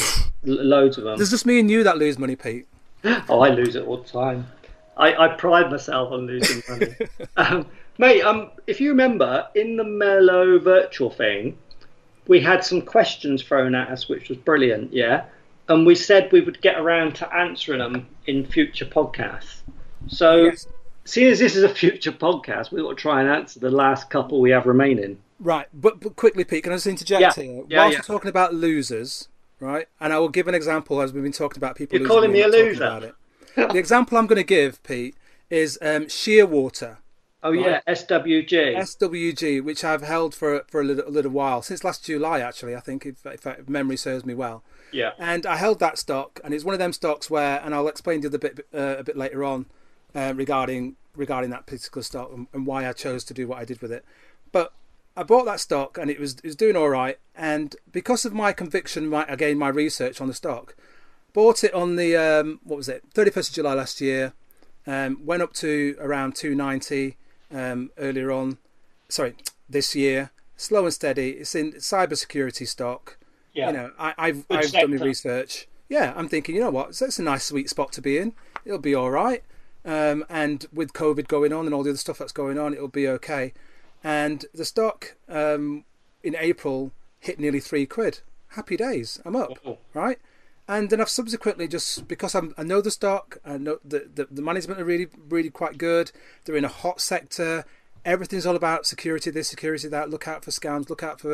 Loads of them. There's just me and you that lose money, Pete. Oh, I lose it all the time. I pride myself on losing money. Mate, if you remember, in the Mellow virtual thing, we had some questions thrown at us, which was brilliant, yeah? And we said we would get around to answering them in future podcasts. So, seeing as this is a future podcast, we've got to try and answer the last couple we have remaining. Right, but quickly, Pete, can I just interject here? Whilst we're talking about losers, right, and I will give an example as we've been talking about people You're calling me a loser. The example I'm going to give, Pete, is Shearwater. Oh, right? Yeah, SWG. SWG, which I've held for a little while, since last July, actually, I think, if memory serves me well. Yeah. And I held that stock, and it's one of them stocks where, and I'll explain the other bit a bit later on regarding that particular stock and why I chose to do what I did with it. But I bought that stock, and it was doing all right, and because of my conviction, my research on the stock, bought it on the 31st of July last year. Went up to around 290 earlier on. Sorry, this year. Slow and steady. It's in cybersecurity stock. Yeah. I've done my research. Yeah, I'm thinking, you know what? That's a nice sweet spot to be in. It'll be all right. And with COVID going on and all the other stuff that's going on, it'll be okay. And the stock in April hit nearly £3. Happy days. I'm up, right? And then I've subsequently, just because I know the stock, I know the management are really, really quite good. They're in a hot sector. Everything's all about security this, security that. Look out for scams. Look out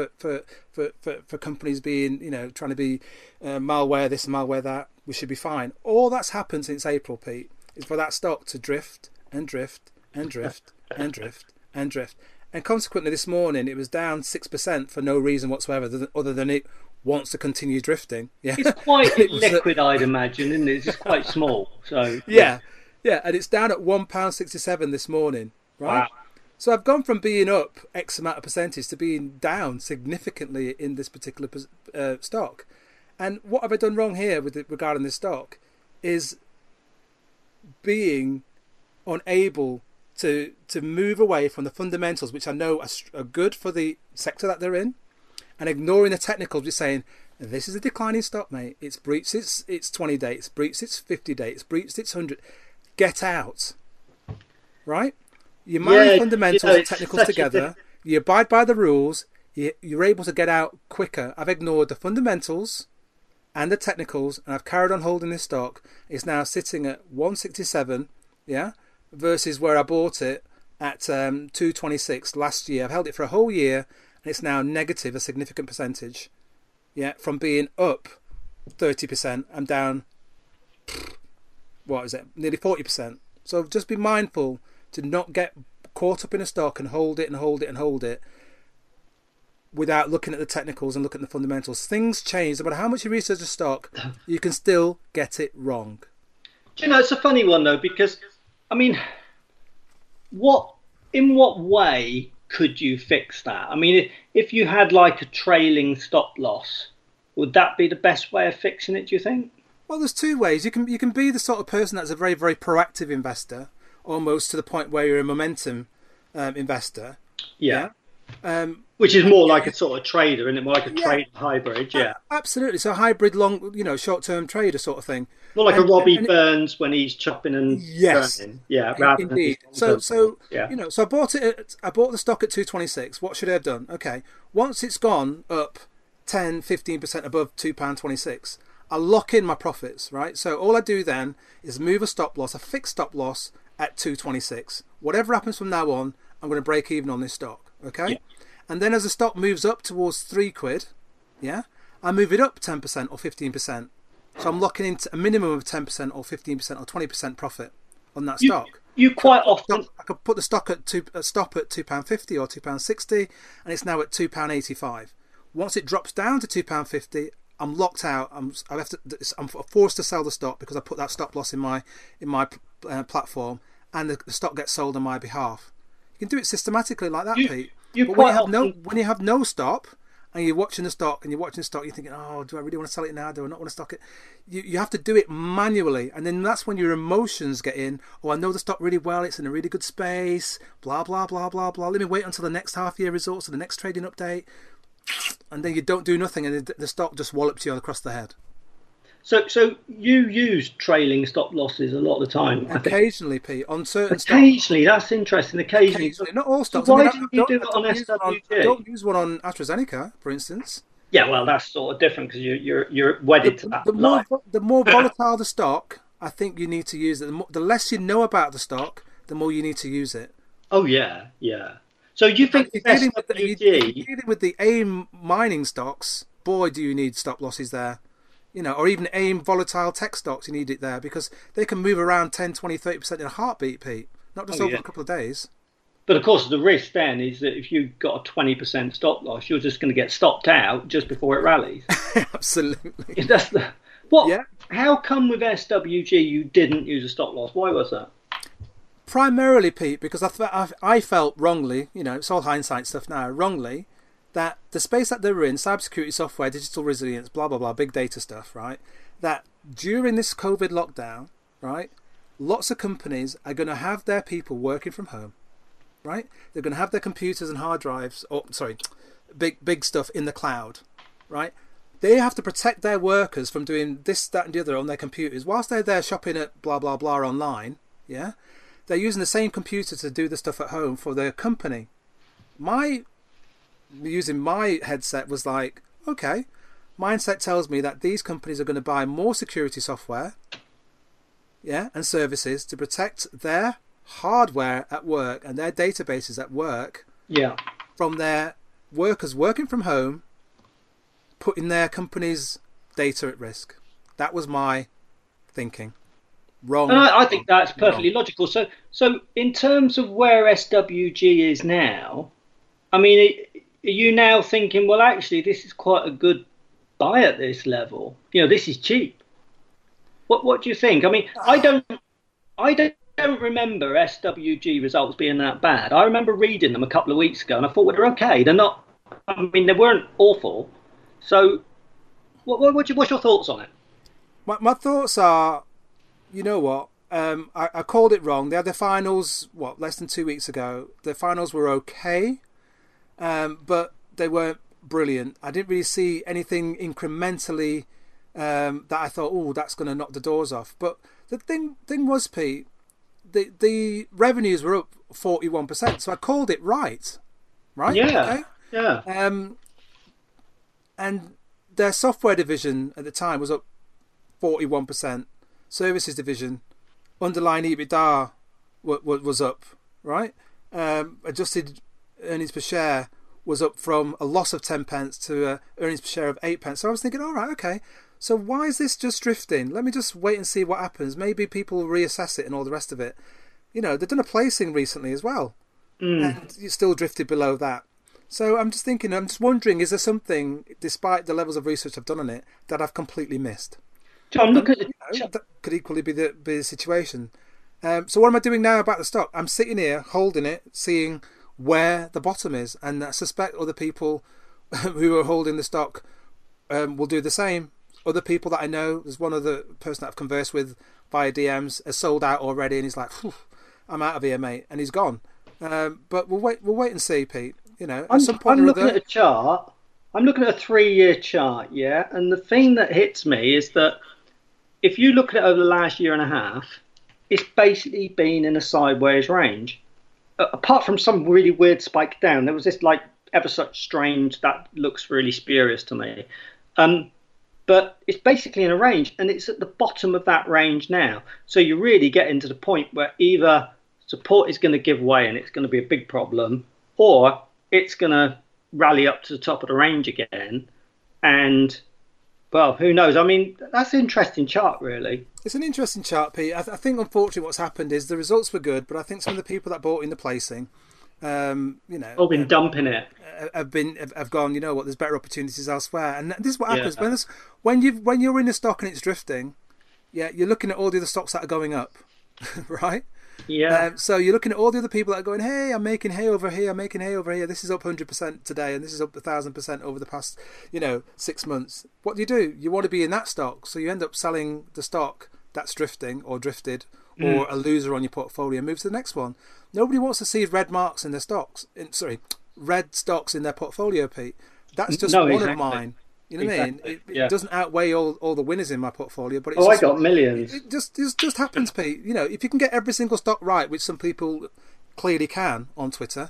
for companies being, trying to be malware this and malware that. We should be fine. All that's happened since April, Pete, is for that stock to drift and drift and drift and drift and drift. And consequently, this morning it was down 6% for no reason whatsoever, other than it wants to continue drifting. Yeah, it's quite liquid, I'd imagine, isn't it? It's just quite small. So yeah, and it's down at £1.67 this morning, right? Wow. So I've gone from being up X amount of percentage to being down significantly in this particular stock. And what have I done wrong here regarding this stock is being unable to move away from the fundamentals, which I know are good for the sector that they're in, and ignoring the technicals, just saying, this is a declining stock, mate. It's breached its 20-day, it's breached its 50-day, it's breached its 100. Get out. Right? You manage fundamentals and technicals together. You abide by the rules. You're able to get out quicker. I've ignored the fundamentals, and the technicals, and I've carried on holding this stock. It's now sitting at 167, yeah, versus where I bought it at 226 last year. I've held it for a whole year, and it's now negative a significant percentage. Yeah, from being up 30%, I'm down, what is it, nearly 40%. So just be mindful to not get caught up in a stock and hold it and hold it and hold it without looking at the technicals and looking at the fundamentals. Things change. No matter how much you research a stock, you can still get it wrong. Do you know, it's a funny one though, because I mean, in what way could you fix that? I mean, if you had like a trailing stop loss, would that be the best way of fixing it, do you think? Well, there's two ways. You can be the sort of person that's a very, very proactive investor, almost to the point where you're a momentum investor. Yeah. Which is more like a sort of trader, isn't it? More like a trade hybrid, yeah. Absolutely. So hybrid, short-term trader sort of thing. More like a Robbie Burns when he's chopping and turning. Yeah, indeed. So I bought it. I bought the stock at 226. What should I have done? Okay, once it's gone up 10-15% above £2.26, I lock in my profits, right? So all I do then is move a stop loss, a fixed stop loss at 226. Whatever happens from now on, I'm going to break even on this stock, okay? Yeah. And then as the stock moves up towards £3, yeah, I move it up 10% or 15%. So I'm locking into a minimum of 10% or 15% or 20% profit on that stock. You quite often... I could put the stock at stop at £2.50 or £2.60, and it's now at £2.85. Once it drops down to £2.50, I'm locked out. I'm forced to sell the stock because I put that stop loss in my platform, and the stock gets sold on my behalf. You can do it systematically like that, Pete. But when you have no stop, and you're watching the stock, you're thinking, oh, do I really want to sell it now? Do I not want to stock it? You have to do it manually, and then that's when your emotions get in. Oh, I know the stock really well. It's in a really good space. Blah blah blah blah blah. Let me wait until the next half-year results or the next trading update, and then you don't do nothing, and the stock just wallops you across the head. So you use trailing stop losses a lot of the time. Occasionally, Pete, on certain occasionally, stocks. That's interesting. Occasionally, not all stocks. So why do you do it on SWG? I don't use one on AstraZeneca, for instance. Yeah, well, that's sort of different because you're wedded to that. The more volatile the stock, I think you need to use it. The less you know about the stock, the more you need to use it. Oh yeah. So you think you're dealing with the AIM mining stocks? Boy, do you need stop losses there. Or even AIM volatile tech stocks, you need it there because they can move around 10, 20, 30% in a heartbeat, Pete. Not just over a couple of days. But of course, the risk then is that if you've got a 20% stop loss, you're just going to get stopped out just before it rallies. Absolutely. How come with SWG you didn't use a stop loss? Why was that? Primarily, Pete, because I felt wrongly, it's all hindsight stuff now, wrongly, that the space that they were in, cybersecurity software, digital resilience, blah, blah, blah, big data stuff, right? That during this COVID lockdown, right, lots of companies are going to have their people working from home, right? They're going to have their computers and hard drives, big stuff in the cloud, right? They have to protect their workers from doing this, that, and the other on their computers. Whilst they're there shopping at blah, blah, blah online, yeah, they're using the same computer to do the stuff at home for their company. Using my headset was like, okay, mindset tells me that these companies are going to buy more security software, yeah, and services to protect their hardware at work and their databases at work, yeah, from their workers working from home, putting their company's data at risk. That was my thinking. Wrong. And I think that's perfectly logical. So in terms of where SWG is now, I mean, are you now thinking, well, actually, this is quite a good buy at this level? This is cheap. What do you think? I mean, I don't remember SWG results being that bad. I remember reading them a couple of weeks ago, and I thought, well, they're okay. They're not. I mean, they weren't awful. So, what's your thoughts on it? My thoughts are, you know what? I called it wrong. They had their finals less than 2 weeks ago. Their finals were okay. But they weren't brilliant. I didn't really see anything incrementally that I thought, oh, that's going to knock the doors off. But the thing was, Pete, the revenues were up 41%, so I called it right? Yeah, okay? Yeah. And their software division at the time was up 41%. Services division, underlying EBITDA was up, right? Adjusted earnings per share was up from a loss of 10 pence to earnings per share of 8 pence. So I was thinking, all right, okay. So why is this just drifting? Let me just wait and see what happens. Maybe people will reassess it and all the rest of it. You know, they've done a placing recently as well. And it still drifted below that. So I'm just thinking, I'm just wondering, is there something, despite the levels of research I've done on it, that I've completely missed? John, look at that could equally be the situation. So what am I doing now about the stock? I'm sitting here holding it, seeing where the bottom is, and I suspect other people who are holding the stock will do the same. Other people that I know, there's one other person that I've conversed with via DMs, has sold out already, and he's like, I'm out of here, mate, and he's gone. But we'll wait and see, Pete. You know, at some point I'm looking at a chart. I'm looking at a 3-year chart, yeah. And the thing that hits me is that if you look at it over the last year and a half, it's basically been in a sideways range. Apart from some really weird spike down, there was this like ever such strange that looks really spurious to me. But it's basically in a range, and it's at the bottom of that range now. So you're really getting to the point where either support is going to give way and it's going to be a big problem, or it's going to rally up to the top of the range again. And, well, who knows? I mean, that's an interesting chart, really. It's an interesting chart, Pete. I think, unfortunately, what's happened is the results were good, but I think some of the people that bought in the placing, you know, all been dumping it. Have gone, you know what? There's better opportunities elsewhere, and this is what happens when you're in a stock and it's drifting. Yeah, you're looking at all the other stocks that are going up, right? Yeah. So you're looking at all the other people that are going, hey, I'm making hay over here, I'm making hay over here. This is up 100% today, and this is up 1,000% over the past, 6 months. What do? You want to be in that stock, so you end up selling the stock that's drifting or drifted, or a loser on your portfolio, and move to the next one. Nobody wants to see red marks in their stocks. Red stocks in their portfolio, Pete. That's just one of mine. You know what I mean? It doesn't outweigh all the winners in my portfolio, but it's I got millions. It just happens, Pete. You know, if you can get every single stock right, which some people clearly can on Twitter,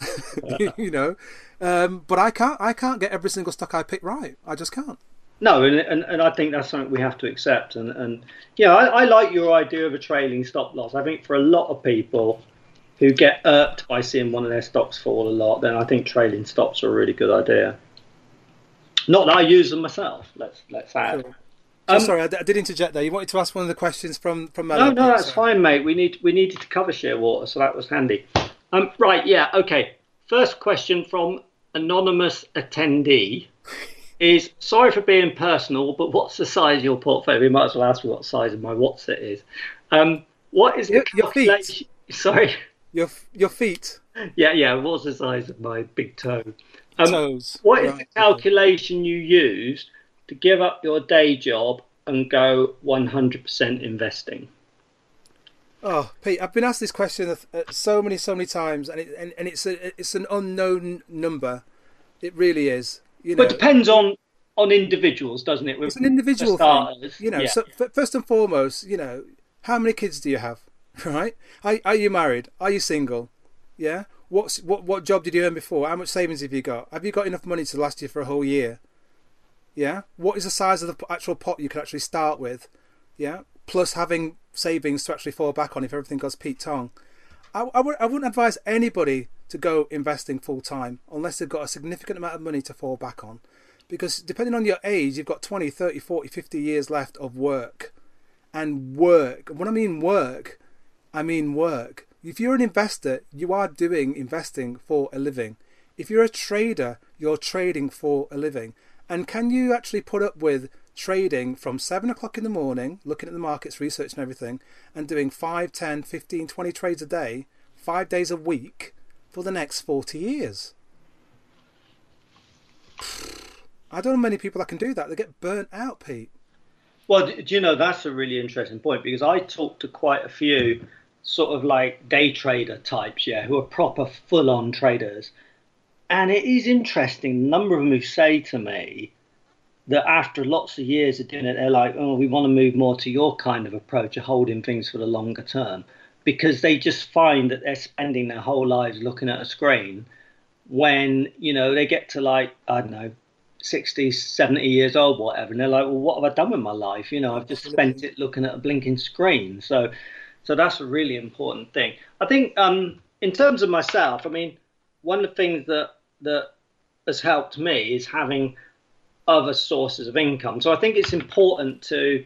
but I can't get every single stock I pick right. I just can't. No, and I think that's something we have to accept. And I like your idea of a trailing stop loss. I think for a lot of people who get irked by seeing one of their stocks fall a lot, then I think trailing stops are a really good idea. Not that I use them myself. Let's add. Sure. Sorry, I did interject there. You wanted to ask one of the questions from Mel. No, that's fine, mate. We needed to cover Shearwater, so that was handy. Right, yeah, okay. First question from anonymous attendee is, sorry for being personal, but what's the size of your portfolio? We might as well ask what size of my Whatsit is. What is the calculation? Feet. Sorry. Your feet. Yeah. What's the size of my big toe? Toes. What is the calculation you used to give up your day job and go 100% investing? Oh, Pete, I've been asked this question so many times, and it's an unknown number. It really is. But it depends on individuals, doesn't it? It's an individual thing. So first and foremost, how many kids do you have? Right? Are you married? Are you single? Yeah. What job did you earn before? How much savings have you got? Have you got enough money to last you for a whole year? Yeah. What is the size of the actual pot you could actually start with? Yeah. Plus having savings to actually fall back on if everything goes Pete Tong. I wouldn't advise anybody to go investing full time unless they've got a significant amount of money to fall back on, because depending on your age, you've got 20, 30, 40, 50 years left of work. And work. When I mean work, I mean work. If you're an investor, you are doing investing for a living. If you're a trader, you're trading for a living. And can you actually put up with trading from 7 o'clock in the morning, looking at the markets, research and everything, and doing 5, 10, 15, 20 trades a day, 5 days a week for the next 40 years? I don't know many people that can do that. They get burnt out, Pete. Well, do you know, that's a really interesting point, because I talked to quite a few sort of like day trader types, who are proper full-on traders. And it is interesting, the number of them who say to me that after lots of years of doing it, they're like, oh, we want to move more to your kind of approach of holding things for the longer term, because they just find that they're spending their whole lives looking at a screen when, they get to like, I don't know, 60, 70 years old, whatever, and they're like, well, what have I done with my life? I've just spent it looking at a blinking screen. So that's a really important thing. I think in terms of myself, I mean, one of the things that has helped me is having other sources of income. So I think it's important to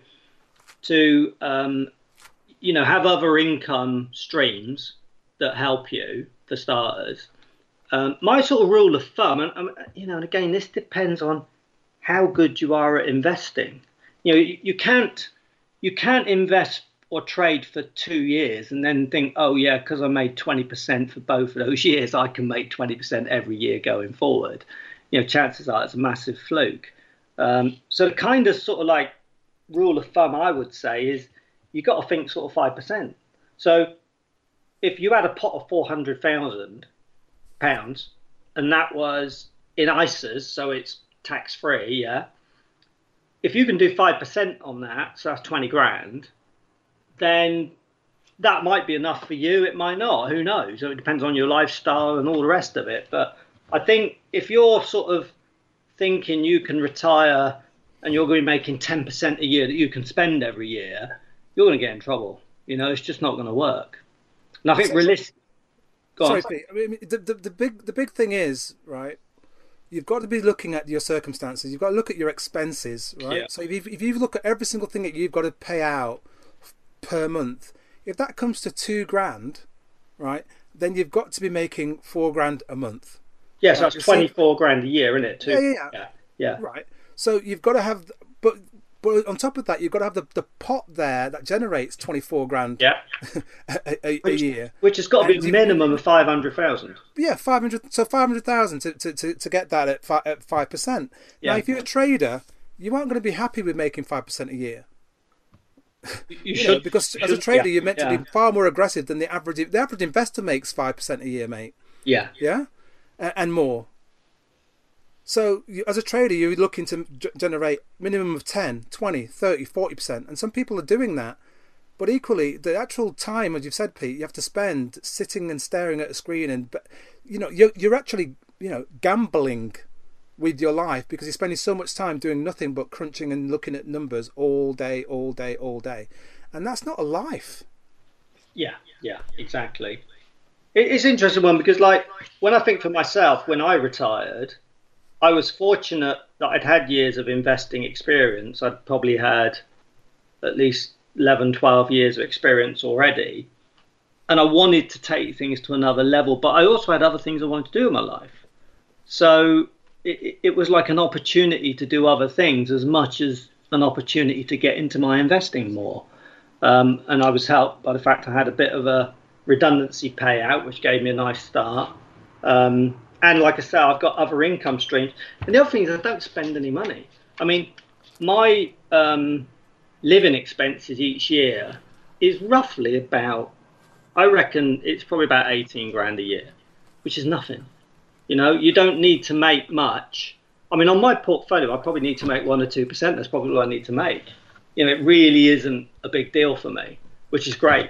have other income streams that help you, for starters. My sort of rule of thumb, and again, this depends on how good you are at investing. You can't invest or trade for 2 years and then think, oh yeah, because I made 20% for both of those years, I can make 20% every year going forward. Chances are it's a massive fluke. So the kind of sort of like rule of thumb I would say is you got to think sort of 5%. So if you had a pot of £400,000 and that was in ISAs, so it's tax free, yeah. If you can do 5% on that, so that's 20 grand, then that might be enough for you. It might not. Who knows? So it depends on your lifestyle and all the rest of it. But I think if you're sort of thinking you can retire and you're going to be making 10% a year that you can spend every year, you're going to get in trouble. It's just not going to work. And I think realistic. Sorry, Pete. I mean, the big thing is, right, you've got to be looking at your circumstances. You've got to look at your expenses, right? Yeah. So if you look at every single thing that you've got to pay out per month, if that comes to £2,000, right, then you've got to be making £4,000 a month. Yes, yeah, so that's 24 grand a year, isn't it? Yeah. Right. So you've got to have, but on top of that, you've got to have the pot there that generates 24 grand a year, which has got to be a minimum of 500,000. Yeah, 500,000 to get that at 5%. Yeah. Now, if you're a trader, you aren't going to be happy with making 5% a year. You should, because as a trader, you're meant to be far more aggressive than the average. The average investor makes 5% a year, mate. Yeah. Yeah, and more. So as a trader, you're looking to generate minimum of 10, 20, 30, 40%. And some people are doing that. But equally, the actual time, as you've said, Pete, you have to spend sitting and staring at a screen. And, you're actually, gambling with your life because you're spending so much time doing nothing but crunching and looking at numbers all day. And that's not a life. Yeah, exactly. It's an interesting one because, like, when I think for myself, when I retired, I was fortunate that I'd had years of investing experience. I'd probably had at least 11, 12 years of experience already. And I wanted to take things to another level, but I also had other things I wanted to do in my life. So it was like an opportunity to do other things as much as an opportunity to get into my investing more. And I was helped by the fact I had a bit of a redundancy payout, which gave me a nice start. And like I say, I've got other income streams. And the other thing is I don't spend any money. I mean, my living expenses each year is roughly about, I reckon it's probably about 18 grand a year, which is nothing. You don't need to make much. I mean, on my portfolio, I probably need to make 1 or 2%. That's probably what I need to make. It really isn't a big deal for me, which is great,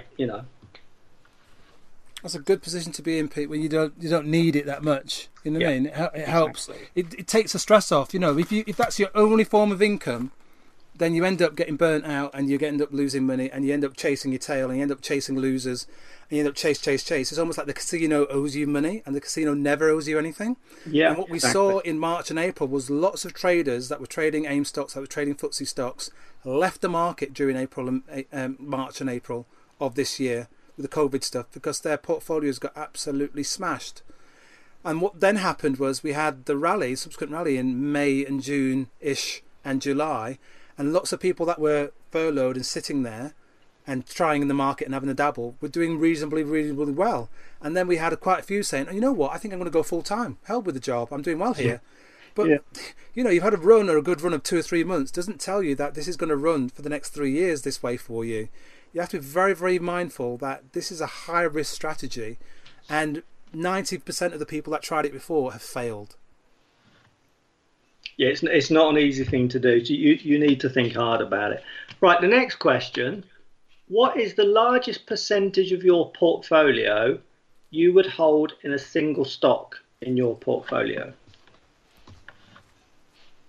That's a good position to be in, Pete, when you don't need it that much. You know what I mean? It helps. It takes the stress off. If that's your only form of income, then you end up getting burnt out and you end up losing money and you end up chasing your tail and you end up chasing losers and you end up chase. It's almost like the casino owes you money and the casino never owes you anything. Yeah. And what we saw in March and April was lots of traders that were trading AIM stocks, that were trading FTSE stocks, left the market during March and April of this year with the COVID stuff because their portfolios got absolutely smashed. And what then happened was we had the subsequent rally in May and June-ish and July, and lots of people that were furloughed and sitting there and trying in the market and having a dabble were doing reasonably well. And then we had quite a few saying, you know what, I think I'm going to go full-time. Hell with the job. I'm doing well here. But, you've had a run or a good run of 2 or 3 months. Doesn't tell you that this is going to run for the next 3 years this way for you. You have to be very, very mindful that this is a high-risk strategy, and 90% of the people that tried it before have failed. Yeah, it's not an easy thing to do. So you need to think hard about it. Right, the next question. What is the largest percentage of your portfolio you would hold in a single stock in your portfolio?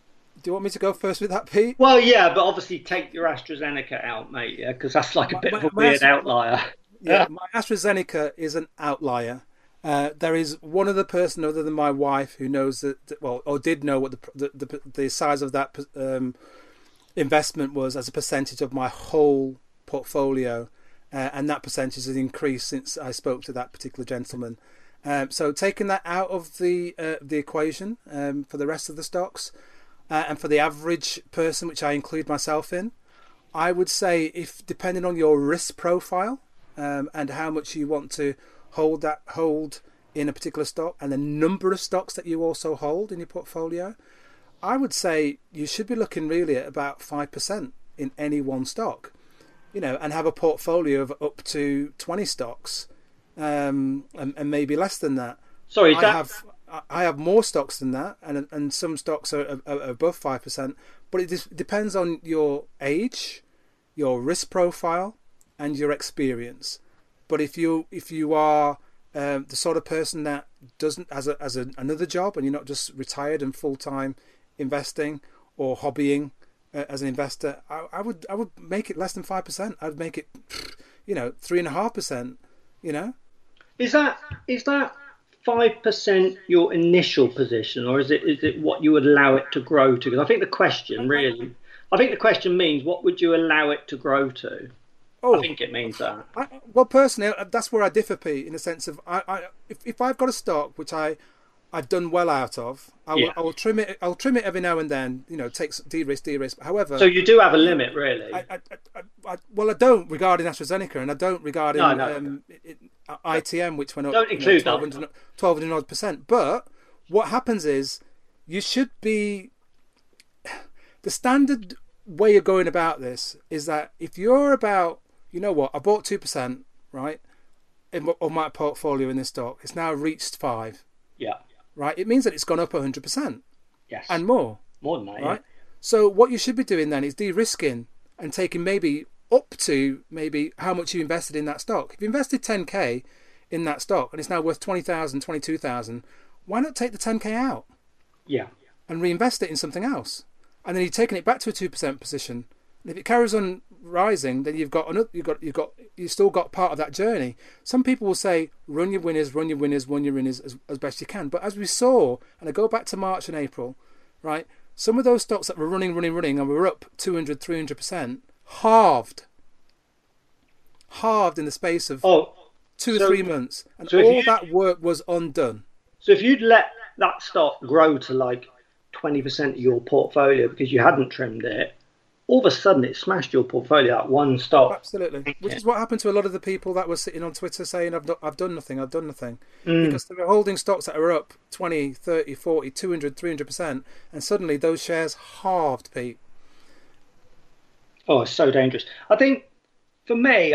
you want me to go first with that, Pete? Well, yeah, but obviously take your AstraZeneca out, mate. Yeah, because that's like a bit of a weird outlier. Yeah, my AstraZeneca is an outlier. There is one other person other than my wife who knows or did know what the size of that investment was as a percentage of my whole portfolio, and that percentage has increased since I spoke to that particular gentleman. So taking that out of the equation for the rest of the stocks, and for the average person, which I include myself in, I would say, if depending on your risk profile and how much you want to hold in a particular stock, and the number of stocks that you also hold in your portfolio, I would say you should be looking really at about 5% in any one stock, and have a portfolio of up to 20 stocks, and maybe less than that. Sorry, I have more stocks than that, and some stocks are above 5%. But it just depends on your age, your risk profile, and your experience. But if you are the sort of person that doesn't as another job, and you're not just retired and full-time investing or hobbying as an investor, I would make it less than 5%. I'd make it 3.5%. Is that 5% your initial position, or is it what you would allow it to grow to? Because I think the question means, what would you allow it to grow to? I think it means that. Well, personally, that's where I differ, Pete, in the sense of if I've got a stock which I've done well out of, I will trim it. I'll trim it every now and then. Takes de-risk. However, so you do have a limit, really. I don't regarding AstraZeneca, and I don't regarding ITM, which went up. Don't include 1200 odd percent. But what happens is, you should be. The standard way of going about this is that if you're about, I bought 2%, right, of my portfolio in this stock. It's now reached 5%. Yeah. Right. It means that it's gone up 100%. Yes. And more. More than that. Right. Yeah. So what you should be doing then is de-risking and taking maybe up to how much you invested in that stock. If you invested 10k in that stock and it's now worth 20,000, 22,000, why not take the 10k out? Yeah. And reinvest it in something else, and then you've taken it back to a 2% position. And if it carries on rising, then you've still got part of that journey. Some people will say, run your winners as best you can. But as we saw, and I go back to March and April, right? Some of those stocks that were running, and were up 200, 300%, halved in the space of 2 or 3 months, and all that work was undone. So if you'd let that stock grow to like 20% of your portfolio because you hadn't trimmed it, all of a sudden it smashed your portfolio at one stock. Absolutely. Which is what happened to a lot of the people that were sitting on Twitter saying, I've done nothing. Because they were holding stocks that were up 20, 30, 40, 200, 300%, and suddenly those shares halved, Pete. Oh, it's so dangerous. I think, for me,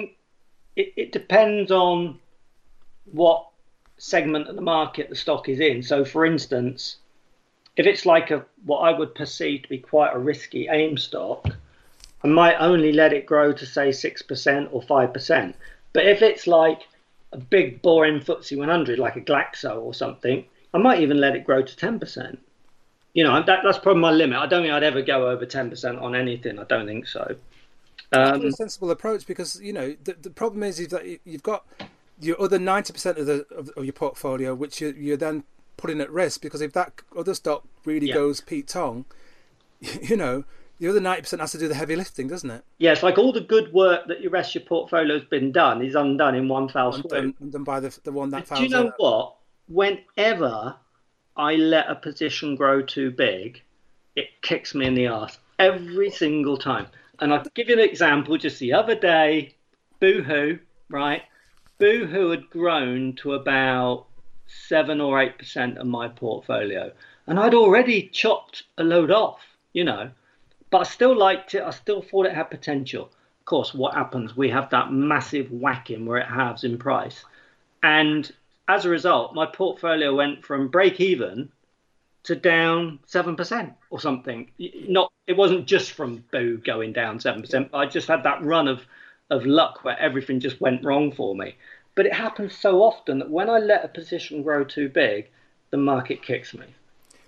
it depends on what segment of the market the stock is in. So, for instance, if it's like what I would perceive to be quite a risky AIM stock, I might only let it grow to say 6% or 5%. But if it's like a big boring FTSE 100, like a Glaxo or something, I might even let it grow to 10%. That's probably my limit. I don't think I'd ever go over 10% on anything. I don't think so. That's a sensible approach, because the problem is that you've got your other 90% of your portfolio, which you're then putting at risk, because if that other stock really goes Pete Tong, the other 90% has to do the heavy lifting, doesn't it? Yeah, it's like all the good work that your rest of your portfolio has been done is undone in one foul swoop. Undone by the one that fouls. Do you know what? Whenever I let a position grow too big, it kicks me in the arse every single time. And I'll give you an example. Just the other day, Boohoo, right? Boohoo had grown to about 7 or 8% of my portfolio, and I'd already chopped a load off, but I still liked it. I still thought it had potential. Of course, what happens? We have that massive whacking where it halves in price, and as a result, my portfolio went from break even to down 7% or something. It wasn't just from Boo going down 7%. I just had that run of luck where everything just went wrong for me. But it happens so often that when I let a position grow too big, the market kicks me.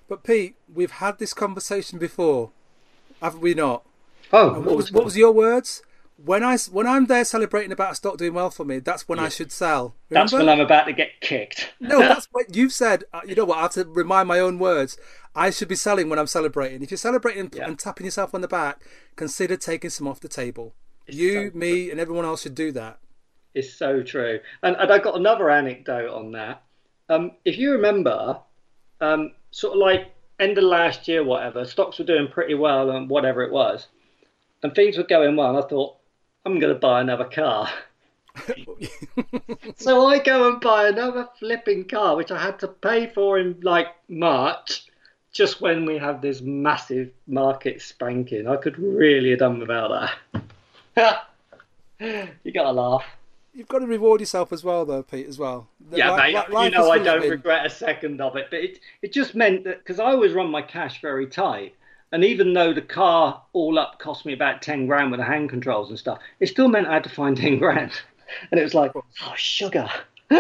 But Pete, we've had this conversation before, haven't we not? Oh, And what was your words? When I'm there celebrating about a stock doing well for me, that's when I should sell. Remember? That's when I'm about to get kicked. No, that's what you've said. You know what? I have to remind my own words. I should be selling when I'm celebrating. If you're celebrating and tapping yourself on the back, consider taking some off the table. Me, and everyone else should do that. It's so true. And I got another anecdote on that. If you remember, sort of like end of last year, whatever, stocks were doing pretty well and whatever it was, and things were going well, and I thought, I'm going to buy another car. So I go and buy another flipping car, which I had to pay for in like March, just when we have this massive market spanking. I could really have done without that. You got to laugh. You've got to reward yourself as well, though, Pete, as well. Yeah, mate, I don't regret a second of it. But it just meant that, because I always run my cash very tight, and even though the car all up cost me about 10 grand with the hand controls and stuff, it still meant I had to find 10 grand. And it was like, oh, sugar.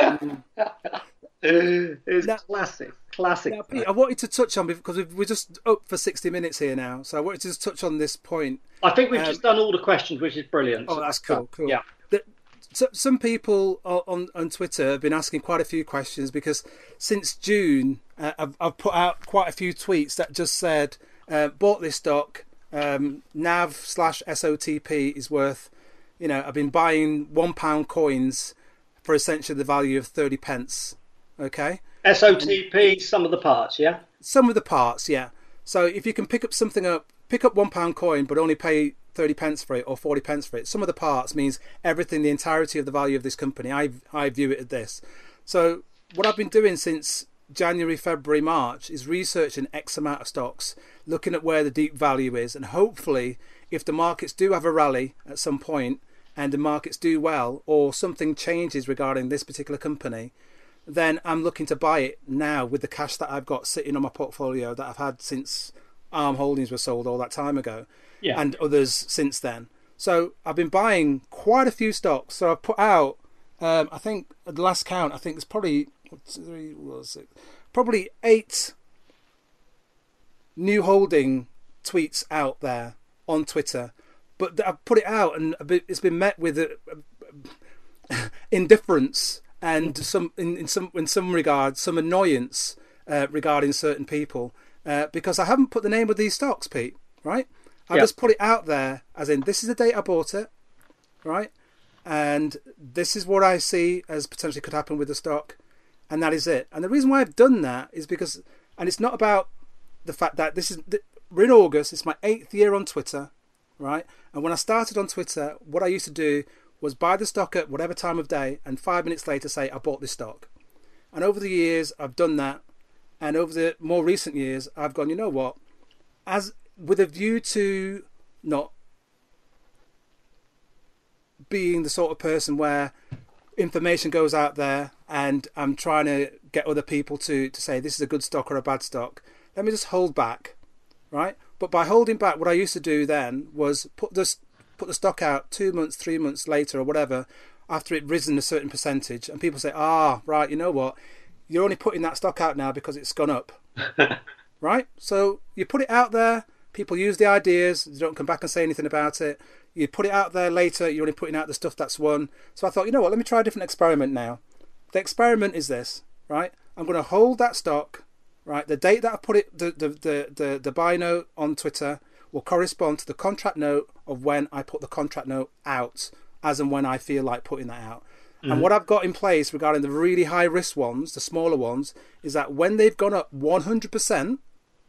It's classic. Now, Pete, I wanted to touch on, because we're just up for 60 minutes here now, so I wanted to just touch on this point. I think we've just done all the questions, which is brilliant. Oh, that's cool. Yeah. So some people on Twitter have been asking quite a few questions, because since June, I've put out quite a few tweets that just said, bought this stock, NAV/SOTP is worth, I've been buying £1 coins for essentially the value of 30 pence. Okay. SOTP, some of the parts, yeah? Some of the parts, yeah. So if you can pick up £1 coin, but only pay 30 pence for it or 40 pence for it. Some of the parts means everything, the entirety of the value of this company. I view it as this. So what I've been doing since January, February, March is researching X amount of stocks, looking at where the deep value is, and hopefully if the markets do have a rally at some point and the markets do well, or something changes regarding this particular company, then I'm looking to buy it now with the cash that I've got sitting on my portfolio that I've had since ARM Holdings were sold all that time ago, and others since then. So I've been buying quite a few stocks. So I've put out, I think at the last count, I think there's probably 8 new holding tweets out there on Twitter, but I've put it out and it's been met with indifference and in some regards some annoyance regarding certain people, because I haven't put the name of these stocks, Pete. Right? I just put it out there as in, this is the date I bought it, right? And this is what I see as potentially could happen with the stock, and that is it. And the reason why I've done that is because, and it's not about the fact that we're in August, it's my 8th year on Twitter, right? And when I started on Twitter, what I used to do was buy the stock at whatever time of day and 5 minutes later say, I bought this stock. And over the years, I've done that. And over the more recent years, I've gone, you know what? As with a view to not being the sort of person where information goes out there and I'm trying to get other people to say this is a good stock or a bad stock, let me just hold back, right? But by holding back, what I used to do then was put the stock out 2 months, 3 months later or whatever, after it risen a certain percentage, and people say, right, you know what? You're only putting that stock out now because it's gone up, right? So you put it out there, people use the ideas, they don't come back and say anything about it. You put it out there later, you're only putting out the stuff that's won. So I thought, you know what, let me try a different experiment now. The experiment is this, right? I'm going to hold that stock, right? The date that I put it, the buy note on Twitter will correspond to the contract note of when I put the contract note out, as and when I feel like putting that out. Mm-hmm. And what I've got in place regarding the really high risk ones, the smaller ones, is that when they've gone up 100%,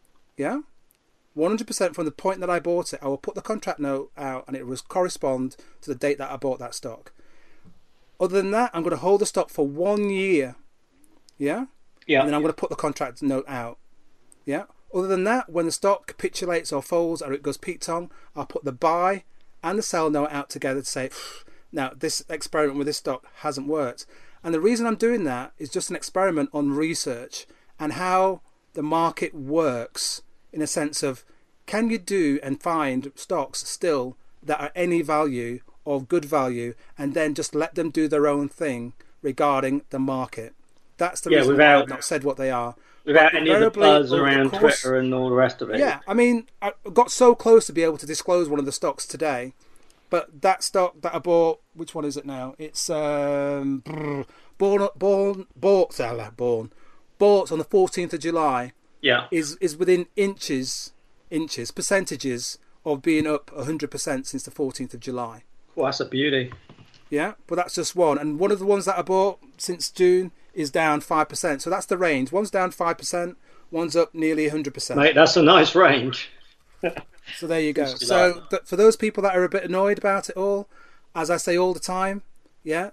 100% from the point that I bought it, I will put the contract note out and it will correspond to the date that I bought that stock. Other than that, I'm going to hold the stock for 1 year. Yeah? And then I'm going to put the contract note out. Yeah? Other than that, when the stock capitulates or folds or it goes Pete Tong, I'll put the buy and the sell note out together to say, now this experiment with this stock hasn't worked. And the reason I'm doing that is just an experiment on research and how the market works, in a sense of, can you do and find stocks still that are any value or good value, and then just let them do their own thing regarding the market? That's the reason why I've not said what they are. Without But any of the invariably, buzz over the around course- Twitter and all the rest of it. Yeah, I mean, I got so close to be able to disclose one of the stocks today, but that stock that I bought, which one is it now? It's bought on the 14th of July. Yeah. Is within percentages of being up 100% since the 14th of July. Well, that's a beauty. Yeah, but that's just one. And one of the ones that I bought since June is down 5%. So that's the range. One's down 5%, one's up nearly 100%. Mate, that's a nice range. So there you go. So for those people that are a bit annoyed about it all, as I say all the time, yeah,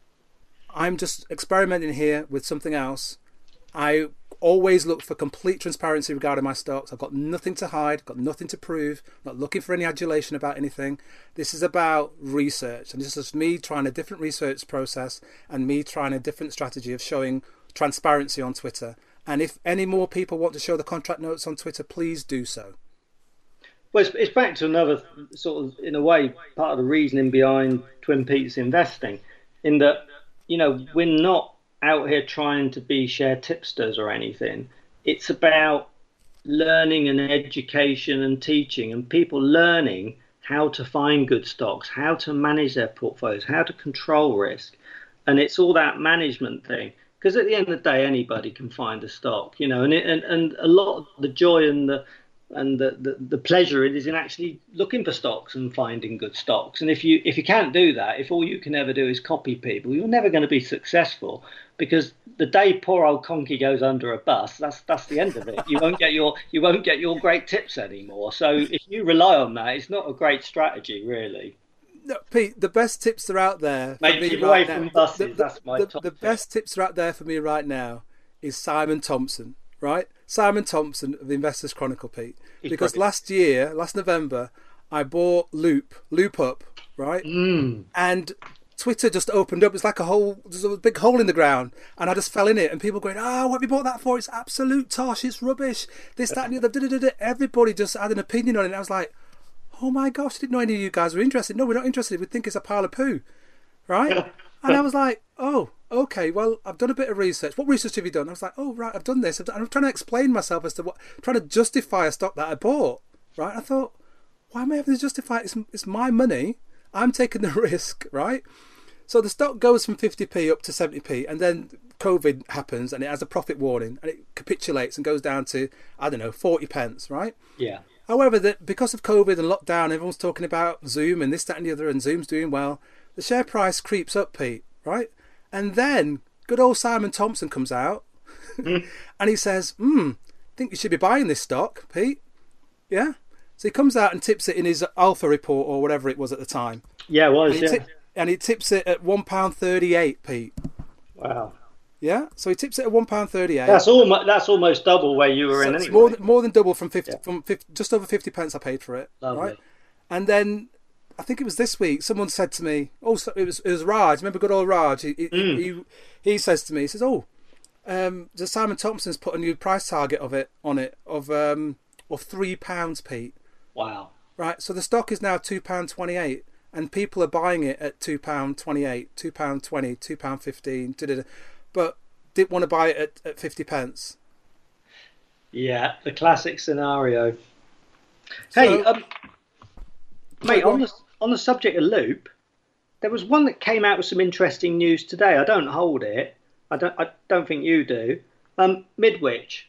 I'm just experimenting here with something else. I always look for complete transparency regarding my stocks. I've got nothing to hide, got nothing to prove, not looking for any adulation about anything. This is about research, and this is me trying a different research process and me trying a different strategy of showing transparency on Twitter. And if any more people want to show the contract notes on Twitter, please do so. Well, it's back to another sort of, in a way, part of the reasoning behind Twin Peaks investing, in that, you know, we're not out here trying to be share tipsters or anything. It's about learning and education and teaching, and people learning how to find good stocks, how to manage their portfolios, how to control risk. And it's all that management thing. Because at the end of the day, anybody can find a stock, you know, and a lot of the joy and the pleasure it is in actually looking for stocks and finding good stocks. And if you can't do that, if all you can ever do is copy people, you're never going to be successful, because the day poor old Conky goes under a bus, that's the end of it. You won't get your great tips anymore. So if you rely on that, it's not a great strategy, really. No, Pete, the best tips are out there. Mate, keep away from buses. That's my top The tip. best tips are out there for me right now is Simon Thompson, right? Simon Thompson of the Investors Chronicle, Pete. Because last November, I bought Loop Up, right? And Twitter just opened up. It's like there's a big hole in the ground, and I just fell in it. And people going, "Oh, what have you bought that for? It's absolute tosh. It's rubbish. This, that, and the other." Everybody just had an opinion on it. And I was like, "Oh my gosh, I didn't know any of you guys were interested." No, we're not interested. We think it's a pile of poo, right? And I was like, "Oh, okay. Well, I've done a bit of research. What research have you done?" I was like, "Oh, right, I've done this." And I'm trying to explain myself as to trying to justify a stock that I bought, right? I thought, why am I having to justify it? It's my money. I'm taking the risk, right? So the stock goes from 50p up to 70p, and then COVID happens, and it has a profit warning, and it capitulates and goes down to, I don't know, 40 pence, right? Yeah. However, because of COVID and lockdown, everyone's talking about Zoom and this, that, and the other, and Zoom's doing well. The share price creeps up, Pete, right? And then good old Simon Thompson comes out and he says, think you should be buying this stock, Pete. Yeah? So he comes out and tips it in his alpha report or whatever it was at the time. Yeah, it was, And he tips it at £1.38, Pete. Wow. Yeah? So he tips it at £1.38. That's almost double where you were in It's anyway. more than double from 50, just over 50 pence I paid for it. Lovely. Right? And then I think it was this week, someone said to me, it was Raj, remember good old Raj? He says to me, he says, just Simon Thompson's put a new price target of £3, Pete. Wow. Right, so the stock is now £2.28, and people are buying it at £2.28, £2.20, £2.15, but didn't want to buy it at 50 pence. Yeah, the classic scenario. Hey, mate, on the subject of Loop, there was one that came out with some interesting news today. I don't hold it. I don't think you do. Midwich,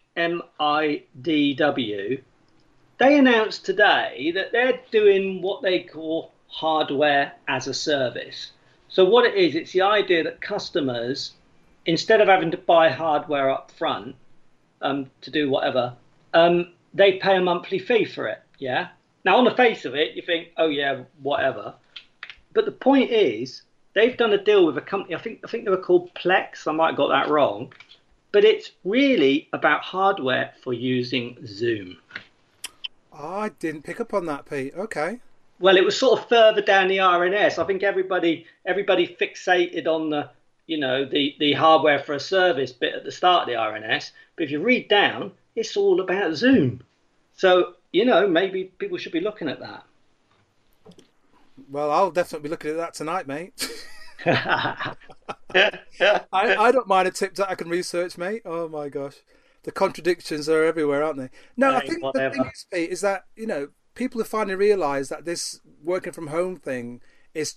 MIDW. They announced today that they're doing what they call hardware as a service. So what it is, it's the idea that customers, instead of having to buy hardware up front to do whatever, they pay a monthly fee for it. Yeah. Now, on the face of it, you think, oh yeah, whatever. But the point is, they've done a deal with a company. I think they were called Plex. I might have got that wrong, but it's really about hardware for using Zoom. I didn't pick up on that, Pete. Okay. Well, it was sort of further down the RNS. I think everybody fixated on the hardware for a service bit at the start of the RNS. But if you read down, it's all about Zoom. So, maybe people should be looking at that. Well, I'll definitely be looking at that tonight, mate. I don't mind a tip that I can research, mate. Oh my gosh. the contradictions are everywhere, aren't they? No, I Hey, think the whatever. thing is, Pete, is that people have finally realised that this working from home thing is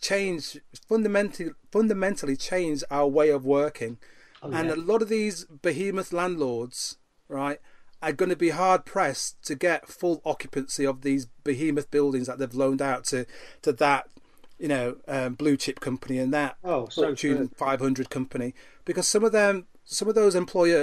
fundamentally changed our way of working, and yeah. a lot of these behemoth landlords, right, are going to be hard pressed to get full occupancy of these behemoth buildings that they've loaned out to that blue chip company and that Oh, so Fortune true. 500 company, because some of those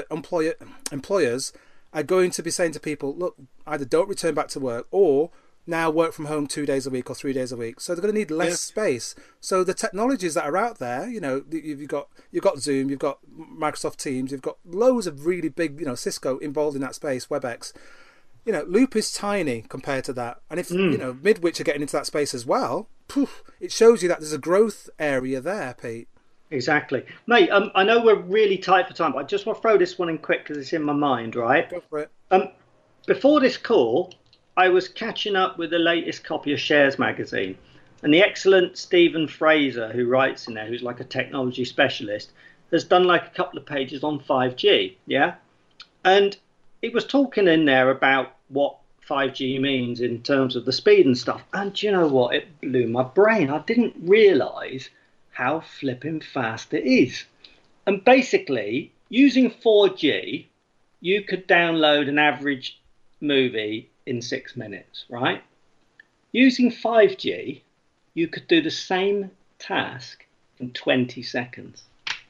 employers are going to be saying to people, look, either don't return back to work or now work from home 2 days a week or 3 days a week. So they're going to need less space. So the technologies that are out there, you've got Zoom, you've got Microsoft Teams, you've got loads of really big, Cisco involved in that space, WebEx. Loop is tiny compared to that. And if, Midwich are getting into that space as well, it shows you that there's a growth area there, Pete. Exactly. Mate, I know we're really tight for time, but I just want to throw this one in quick because it's in my mind, right? Go for it. Before this call, I was catching up with the latest copy of Shares magazine, and the excellent Stephen Fraser, who writes in there, who's like a technology specialist, has done like a couple of pages on 5G, yeah? And it was talking in there about what 5G means in terms of the speed and stuff. And do you know what? It blew my brain. I didn't realise how flipping fast it is. And basically, using 4G, you could download an average movie in 6 minutes, right? Using 5G, you could do the same task in 20 seconds.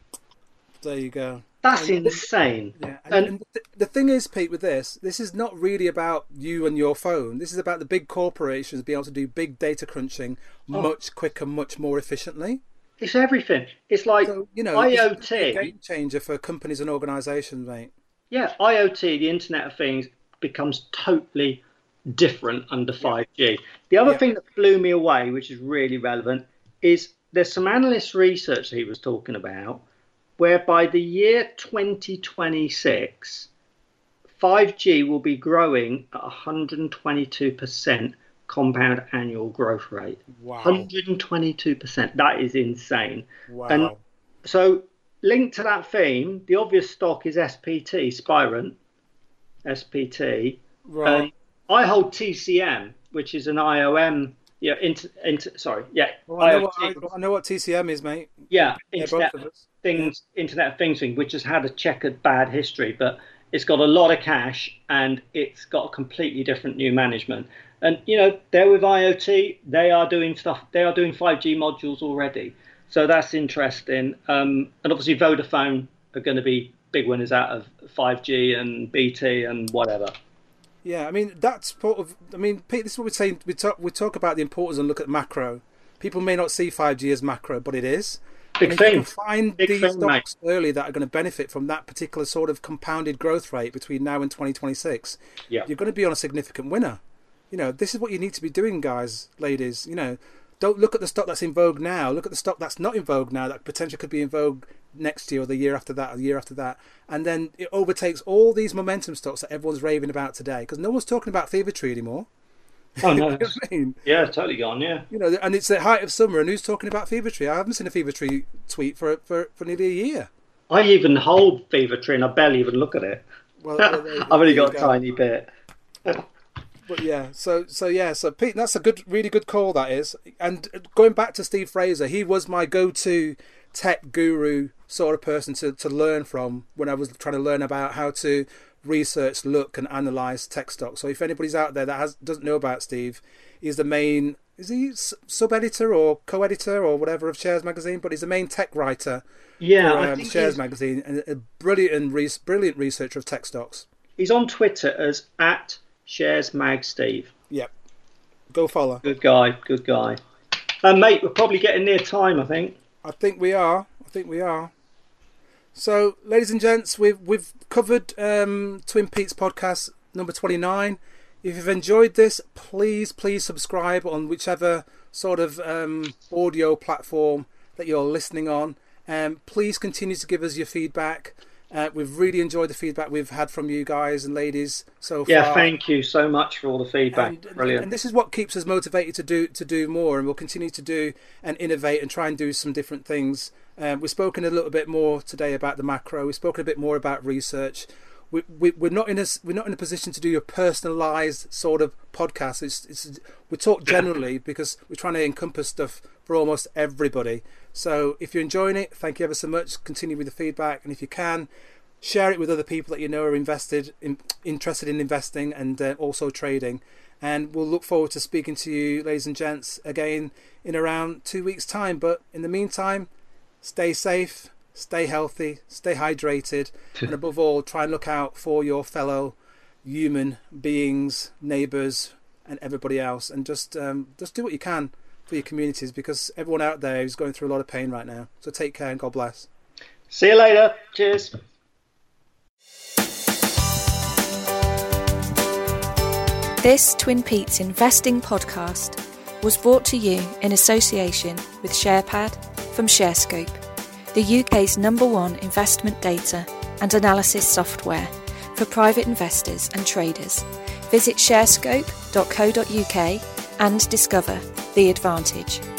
There you go. That's insane. Yeah, and the thing is, Pete, with this is not really about you and your phone. This is about the big corporations being able to do big data crunching much quicker, much more efficiently. It's everything. It's like IoT. It's a game changer for companies and organisations, mate. Yeah, IoT, the Internet of Things, becomes totally different under 5G. The other thing that blew me away, which is really relevant, is there's some analyst research that he was talking about, where by the year 2026, 5G will be growing at 122% compound annual growth rate. Wow. 122%. That is insane. Wow. And so linked to that theme, the obvious stock is SPT, Spirent, SPT. Right. I hold TCM, which is an IOM. Yeah, Well, I know what TCM is, mate. Yeah, Internet of Things, Internet of Things thing, which has had a checkered bad history, but it's got a lot of cash and it's got a completely different new management. And they're with IoT. They are doing stuff. They are doing 5G modules already. So that's interesting. And obviously Vodafone are going to be big winners out of 5G and BT and whatever. Yeah, I mean that's part of. I mean, Pete, this is what we're saying. We talk about the importance and look at macro. People may not see 5G as macro, but it is. Big and thing. If you can find Big these thing, stocks early that are going to benefit from that particular sort of compounded growth rate between now and 2026, you're going to be on a significant winner. This is what you need to be doing, guys, ladies. Don't look at the stock that's in vogue now. Look at the stock that's not in vogue now that potentially could be in vogue next year or the year after that or the year after that. And then it overtakes all these momentum stocks that everyone's raving about today because no one's talking about Fevertree anymore. Oh, no. You know what I mean? Yeah, totally gone, yeah. And it's the height of summer and who's talking about Fevertree? I haven't seen a Fevertree tweet for nearly a year. I even hold Fevertree and I barely even look at it. Well, I've only got a tiny bit. But yeah, so Pete, that's a really good call, that is. And going back to Steve Fraser, he was my go-to tech guru sort of person to learn from when I was trying to learn about how to research, look and analyze tech stocks. So if anybody's out there that doesn't know about Steve, he's the main, is he sub-editor or co-editor or whatever of Shares magazine, but he's the main tech writer for Shares magazine and a brilliant researcher of tech stocks. He's on Twitter as @SharesMagSteve. Yep. Go follow. Good guy. Mate, we're probably getting near time, I think. I think we are. So, ladies and gents, we've covered Twin Peaks podcast number 29. If you've enjoyed this, please subscribe on whichever sort of audio platform that you're listening on. Please continue to give us your feedback. We've really enjoyed the feedback we've had from you guys and ladies so far. Yeah, thank you so much for all the feedback. Brilliant. And this is what keeps us motivated to do more, and we'll continue to do and innovate and try and do some different things. We've spoken a little bit more today about the macro. We've spoken a bit more about research. we're not in a position to do a personalised sort of podcast. We talk generally because we're trying to encompass stuff for almost everybody. So if you're enjoying it, thank you ever so much. Continue with the feedback, and if you can, share it with other people that you know are interested in investing and also trading. And we'll look forward to speaking to you, ladies and gents, again in around 2 weeks' time. But in the meantime, stay safe, stay healthy, stay hydrated, and above all, try and look out for your fellow human beings, neighbours, and everybody else. And just do what you can for your communities, because everyone out there is going through a lot of pain right now. So take care and God bless. See you later. Cheers. This Twin Peaks Investing Podcast was brought to you in association with SharePad from ShareScope, the UK's #1 investment data and analysis software for private investors and traders. Visit sharescope.co.uk and discover the advantage.